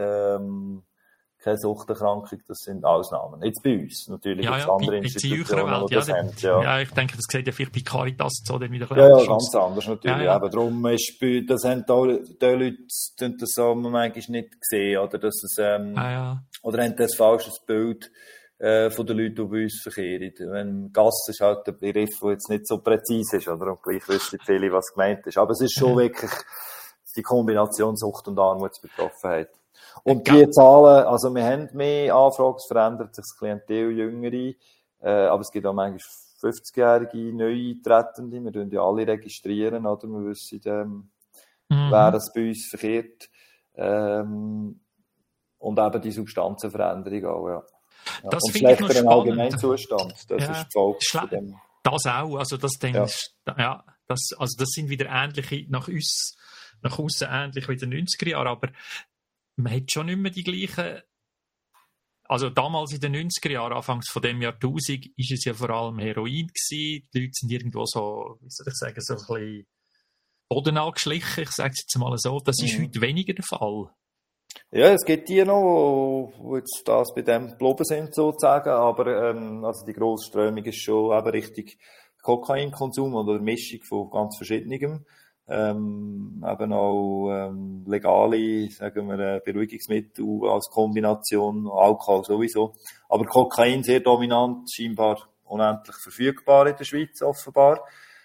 keine Suchterkrankung, das sind Ausnahmen. Jetzt bei uns, natürlich gibt es andere Institutionen, die das haben. Ja, ich denke, das sieht ja vielleicht bei Caritas so dann wieder ja, ganz anders natürlich. Ja. Eben, darum ist das haben die Leute das so manchmal nicht gesehen, oder dass es oder haben das falsches Bild von den Leuten, die bei uns verkehren. Wenn Gasse ist halt ein Begriff, der jetzt nicht so präzise ist, oder? Und gleich wissen viele, was gemeint ist. Aber es ist schon wirklich die Kombination Sucht und Armutsbetroffenheit. Und die Zahlen, also wir haben mehr Anfragen, es verändert sich das Klientel, Jüngere, aber es gibt auch manchmal 50-jährige Neueintretende, wir tun ja alle registrieren, oder? Wir wissen, wer das bei uns verkehrt. Und eben die Substanzenveränderung auch, ja. Das und finde ich noch schlechteren spannend. Allgemeinzustand, das ist die Folge von dem. Das auch, also das denke ich, das sind wieder ähnliche, nach aussen ähnlich wie in den 90er Jahren, aber man hat schon nicht mehr die gleichen, also damals in den 90er Jahren, anfangs von dem Jahrtausend, ist es ja vor allem Heroin gewesen, die Leute sind irgendwo so, wie soll ich sagen, so ein bisschen Boden angeschlichen, ich sage es jetzt mal so, das ist heute weniger der Fall. Ja, es gibt die noch, die jetzt das bei dem geblieben sind, sozusagen, aber also die grosse Strömung ist schon eben richtig Kokainkonsum oder Mischung von ganz verschiedenem. Eben auch legale, sagen wir, Beruhigungsmittel als Kombination, Alkohol sowieso. Aber Kokain sehr dominant, scheinbar unendlich verfügbar in der Schweiz offenbar.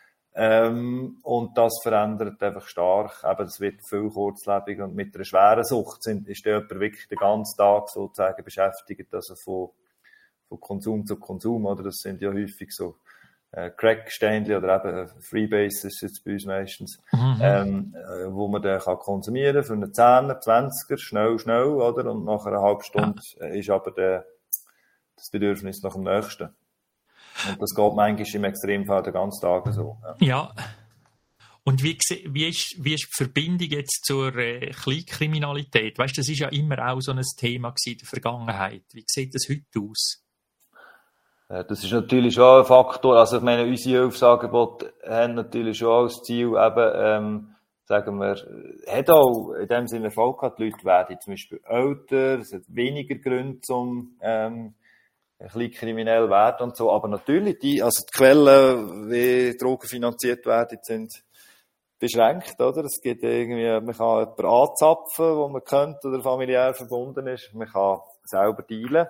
Und das verändert einfach stark. Eben, es wird viel kurzlebiger und mit einer schweren Sucht ist jemand wirklich den ganzen Tag sozusagen beschäftigt, also von Konsum zu Konsum, oder? Das sind ja häufig so Crack-Ständchen oder eben Freebase ist jetzt bei uns meistens, wo man dann kann konsumieren für einen 10er, 20er, schnell, oder? Und nach einer halben Stunde ist aber das Bedürfnis nach dem Nächsten. Und das geht manchmal im Extremfall den ganzen Tag so. Ja. Und wie ist die Verbindung jetzt zur Kleinkriminalität? Weißt du, das ist ja immer auch so ein Thema in der Vergangenheit. Wie sieht das heute aus? Das ist natürlich schon ein Faktor. Also, ich meine, unsere Hilfsangebote haben natürlich schon als Ziel eben, sagen wir, hat auch in dem Sinne Erfolg gehabt. Die Leute werden zum Beispiel älter, es hat weniger Gründe zum, ein bisschen kriminell werden und so. Aber natürlich, die Quellen, wie Drogen finanziert werden, sind beschränkt, oder? Es gibt irgendwie, man kann jemanden anzapfen, wo man kennt oder familiär verbunden ist. Man kann selber dealen.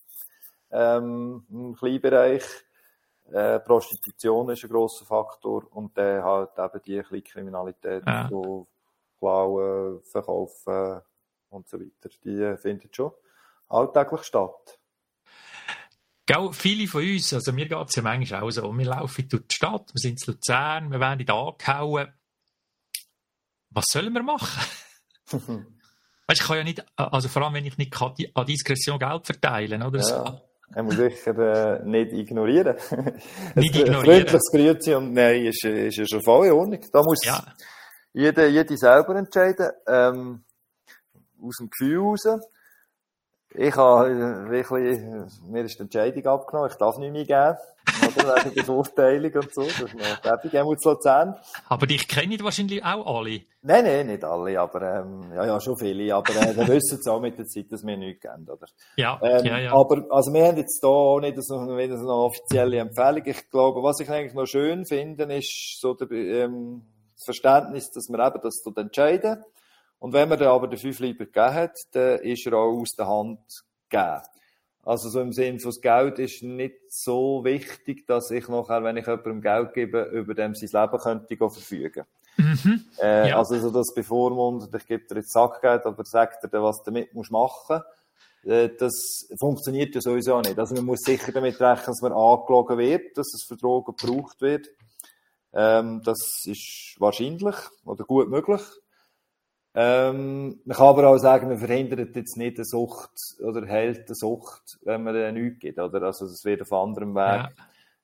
Im Kleinbereich. Prostitution ist ein grosser Faktor und dann halt eben die Kleinkriminalität, so Klauen, Verkaufen und so weiter, die findet schon alltäglich statt. Gell, viele von uns, also mir geht es ja manchmal auch so, wir laufen durch die Stadt, wir sind in Luzern, wir werden angehauen. Was sollen wir machen? Weißt, ich kann ja nicht, also vor allem wenn ich nicht an Diskretion Geld verteilen oder so. Er muss sicher nicht ignorieren. Nicht ignorieren. Ein freundliches Grüezi und Nein ist ja schon voll in Ordnung. Da muss jede selber entscheiden, aus dem Gefühl raus. Ich habe wirklich, mir ist die Entscheidung abgenommen, ich darf nicht mehr geben, oder, wegen der Verurteilung und so, das ist noch tätig, auch zu Luzern. Aber dich kennen wahrscheinlich auch alle? Nein, nicht alle, aber, ja, schon viele, aber, wir wissen es auch mit der Zeit, dass wir nichts geben, oder? Ja. Aber, also, wir haben jetzt da auch nicht so eine offizielle Empfehlung. Ich glaube, was ich eigentlich noch schön finde, ist so das Verständnis, dass wir eben das entscheiden. Und wenn man dann aber den 5 lieber gegeben hat, dann ist er auch aus der Hand gegeben. Also so im Sinne von das Geld ist nicht so wichtig, dass ich nachher, wenn ich jemandem Geld gebe, über dem sein Leben könnte verfügen. Also so das bevormundet, ich gebe dir jetzt Sackgeld, aber sagt dir, was du damit machen musst. Das funktioniert ja sowieso nicht. Also man muss sicher damit rechnen, dass man angelogen wird, dass es für Drogen gebraucht wird. Das ist wahrscheinlich oder gut möglich. Man kann aber auch sagen, man verhindert jetzt nicht eine Sucht oder hält eine Sucht, wenn man nichts gibt, oder? Also, das wird auf anderem Weg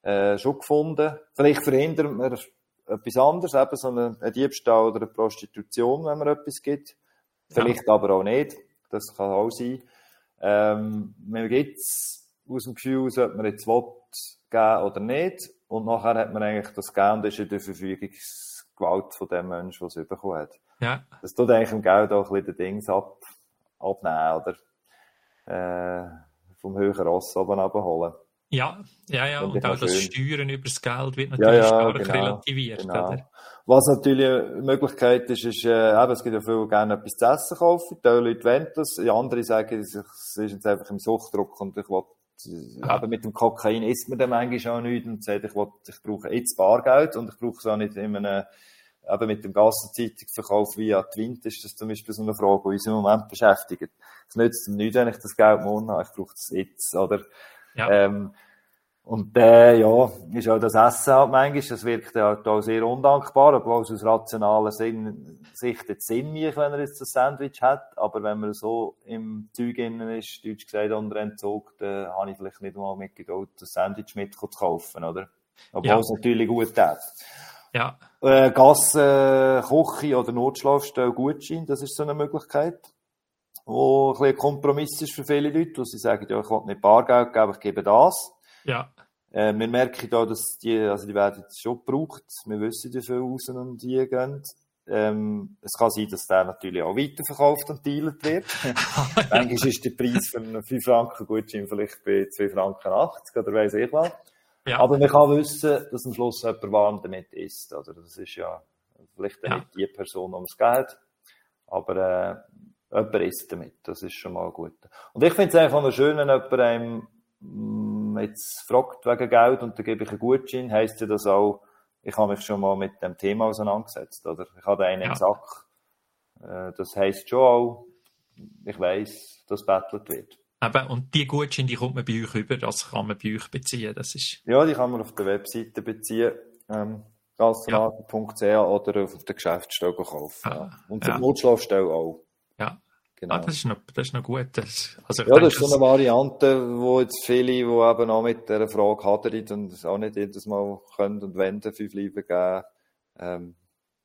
schon gefunden. Vielleicht verhindert man etwas anderes, eben so einen Diebstahl oder eine Prostitution, wenn man etwas gibt. Vielleicht aber auch nicht. Das kann auch sein. Man gibt es aus dem Gefühl, ob man jetzt will, geben oder nicht. Und nachher hat man eigentlich das gegeben und ist in der Verfügungsgewalt von dem Menschen, der es bekommen hat. Ja. Das tut eigentlich im Geld auch ein bisschen den Dings abnehmen, oder? Vom höheren Ross oben abholen. Ja. Und auch das schön. Steuern über das Geld wird natürlich stark relativiert. Genau. Oder? Was natürlich eine Möglichkeit ist, eben, es gibt ja viele, die gerne etwas zu essen kaufen. Die Leute wollen das. Die anderen sagen, es ist jetzt einfach im Suchtdruck und ich will, eben mit dem Kokain isst man dann manchmal auch nichts und sagt, ich brauche jetzt Bargeld und ich brauche es auch nicht in einem, eben mit dem Gassenzeitungsverkauf via Twint ist das zum Beispiel so eine Frage, die uns im Moment beschäftigt. Es nützt mir nichts, wenn ich das Geld morgen habe, ich brauche das jetzt, oder? Ja. Und ist auch das Essen halt manchmal, das wirkt halt auch sehr undankbar, obwohl es aus rationaler Sicht jetzt Sinn macht, wenn er jetzt das Sandwich hat, aber wenn man so im Zeug innen ist, deutsch gesagt, unter Entzug, dann habe ich vielleicht nicht mal mit Geduld, das Sandwich mit zu kaufen, oder? Obwohl es natürlich gut tut. Ja. Gassen, Küche oder Notschlafstelle Gutschein, das ist so eine Möglichkeit, wo ein bisschen ein Kompromiss ist für viele Leute, wo sie sagen, ja, ich will nicht Bargeld geben, ich gebe das. Ja. Wir merken da, dass die werden jetzt schon gebraucht. Wir wissen, wie viel raus und die gehen. Es kann sein, dass der natürlich auch weiterverkauft und dealt wird. Manchmal ist der Preis für einen 5 Franken Gutschein vielleicht bei 2,80 Franken oder weiss ich was. Ja. Aber man kann wissen, dass am Schluss jemand warm damit isst. Oder das ist ja vielleicht nicht die Person, die es geht. Aber jemand isst damit. Das ist schon mal gut. Und ich finde es einfach noch schön, wenn jemand einem jetzt fragt wegen Geld und dann gebe ich einen Gutschein, heisst ja das auch, ich habe mich schon mal mit dem Thema auseinandergesetzt, oder? Ich habe einen im Sack. Das heisst schon auch, ich weiss, dass bettelt wird. Eben, und die Gutscheine, die kommt man bei euch über, das kann man bei euch beziehen, das ist... Ja, die kann man auf der Webseite beziehen, gassenladen.ch oder auf der Geschäftsstelle kaufen. Und für die Notschlafstelle auch. Ja. Genau. Das ist noch gut. Das ist so eine Variante, wo jetzt viele, die eben auch mit dieser Frage hadern und es auch nicht jedes Mal können und wollen, 5 Leben geben.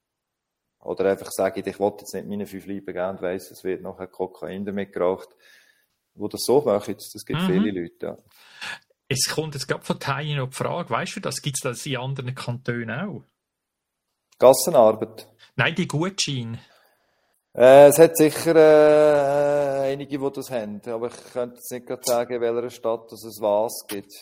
Oder einfach sagen, ich will jetzt nicht meine 5 Leben geben und weiss, es wird nachher Kokain damit geraucht. Wo das so machen, das gibt viele Leute, ja. Es kommt jetzt gerade von Teilen noch die Frage, weißt du, das gibt es das in anderen Kantonen auch? Gassenarbeit? Nein, die Gutscheine. Es hat sicher einige, die das haben, aber ich könnte jetzt nicht gerade sagen, in welcher Stadt dass es was gibt.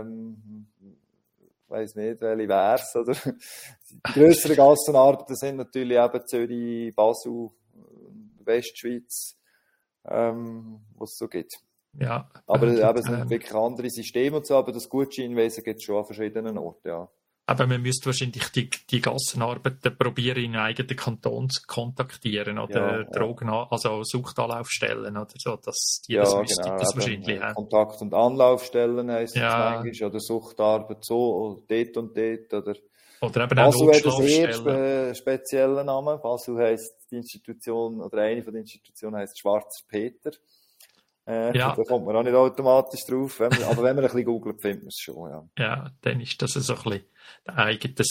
Weiss nicht, welche wär's, oder? Die grösseren Gassenarbeiten sind natürlich eben Zürich, Basel, Westschweiz, was es so gibt. Ja. Aber es sind wirklich andere Systeme und so, aber das Gutscheinwesen gibt es schon an verschiedenen Orten, ja. Aber man müsste wahrscheinlich die Gassenarbeiten probieren, in eigenen Kanton zu kontaktieren oder Drogen, also Suchtanlaufstellen oder so, dass die das genau, das wahrscheinlich haben. Kontakt- und Anlaufstellen heisst es manchmal, oder Suchtarbeit so, oder dort und dort, oder eben auch Basel hat einen Notschlafstellen. sehr speziellen Namen. Basel heisst die Institution, oder eine von den Institutionen heisst Schwarzer Peter. Da kommt man auch nicht automatisch drauf. Aber wenn man ein bisschen googelt, findet man es schon, ja. Ja, dann ist das so ein bisschen der eigene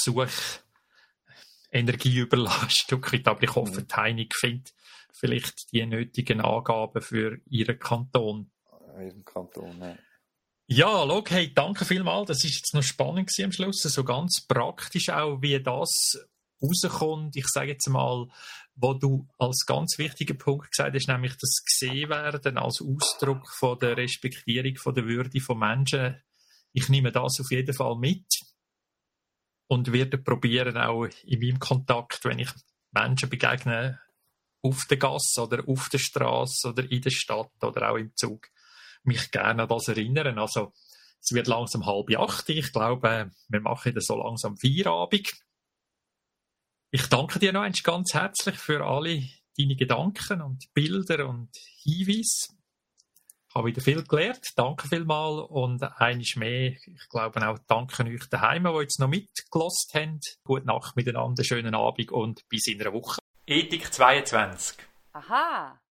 Energieüberlastung. Aber ich hoffe, die Heinig findet vielleicht die nötigen Angaben für ihren Kanton. In ihrem Kanton, ja. Ja, schau, hey, danke vielmals. Das ist jetzt noch spannend gewesen am Schluss. So ganz praktisch auch, wie das rauskommt. Ich sage jetzt mal, wo du als ganz wichtigen Punkt gesagt hast, nämlich das Gesehenwerden als Ausdruck von der Respektierung von der Würde von Menschen. Ich nehme das auf jeden Fall mit und werde probieren, auch in meinem Kontakt, wenn ich Menschen begegne, auf der Gasse oder auf der Straße oder in der Stadt oder auch im Zug, mich gerne an das erinnern. Also, es wird langsam 7:30. Ich glaube, wir machen das so langsam Feierabend. Ich danke dir noch einmal ganz herzlich für alle deine Gedanken und Bilder und Hinweise. Ich habe wieder viel gelernt. Danke vielmals und eines mehr. Ich glaube auch, danke euch daheim, die jetzt noch mitgelassen haben. Gute Nacht miteinander, schönen Abend und bis in einer Woche. Ethik 22. Aha.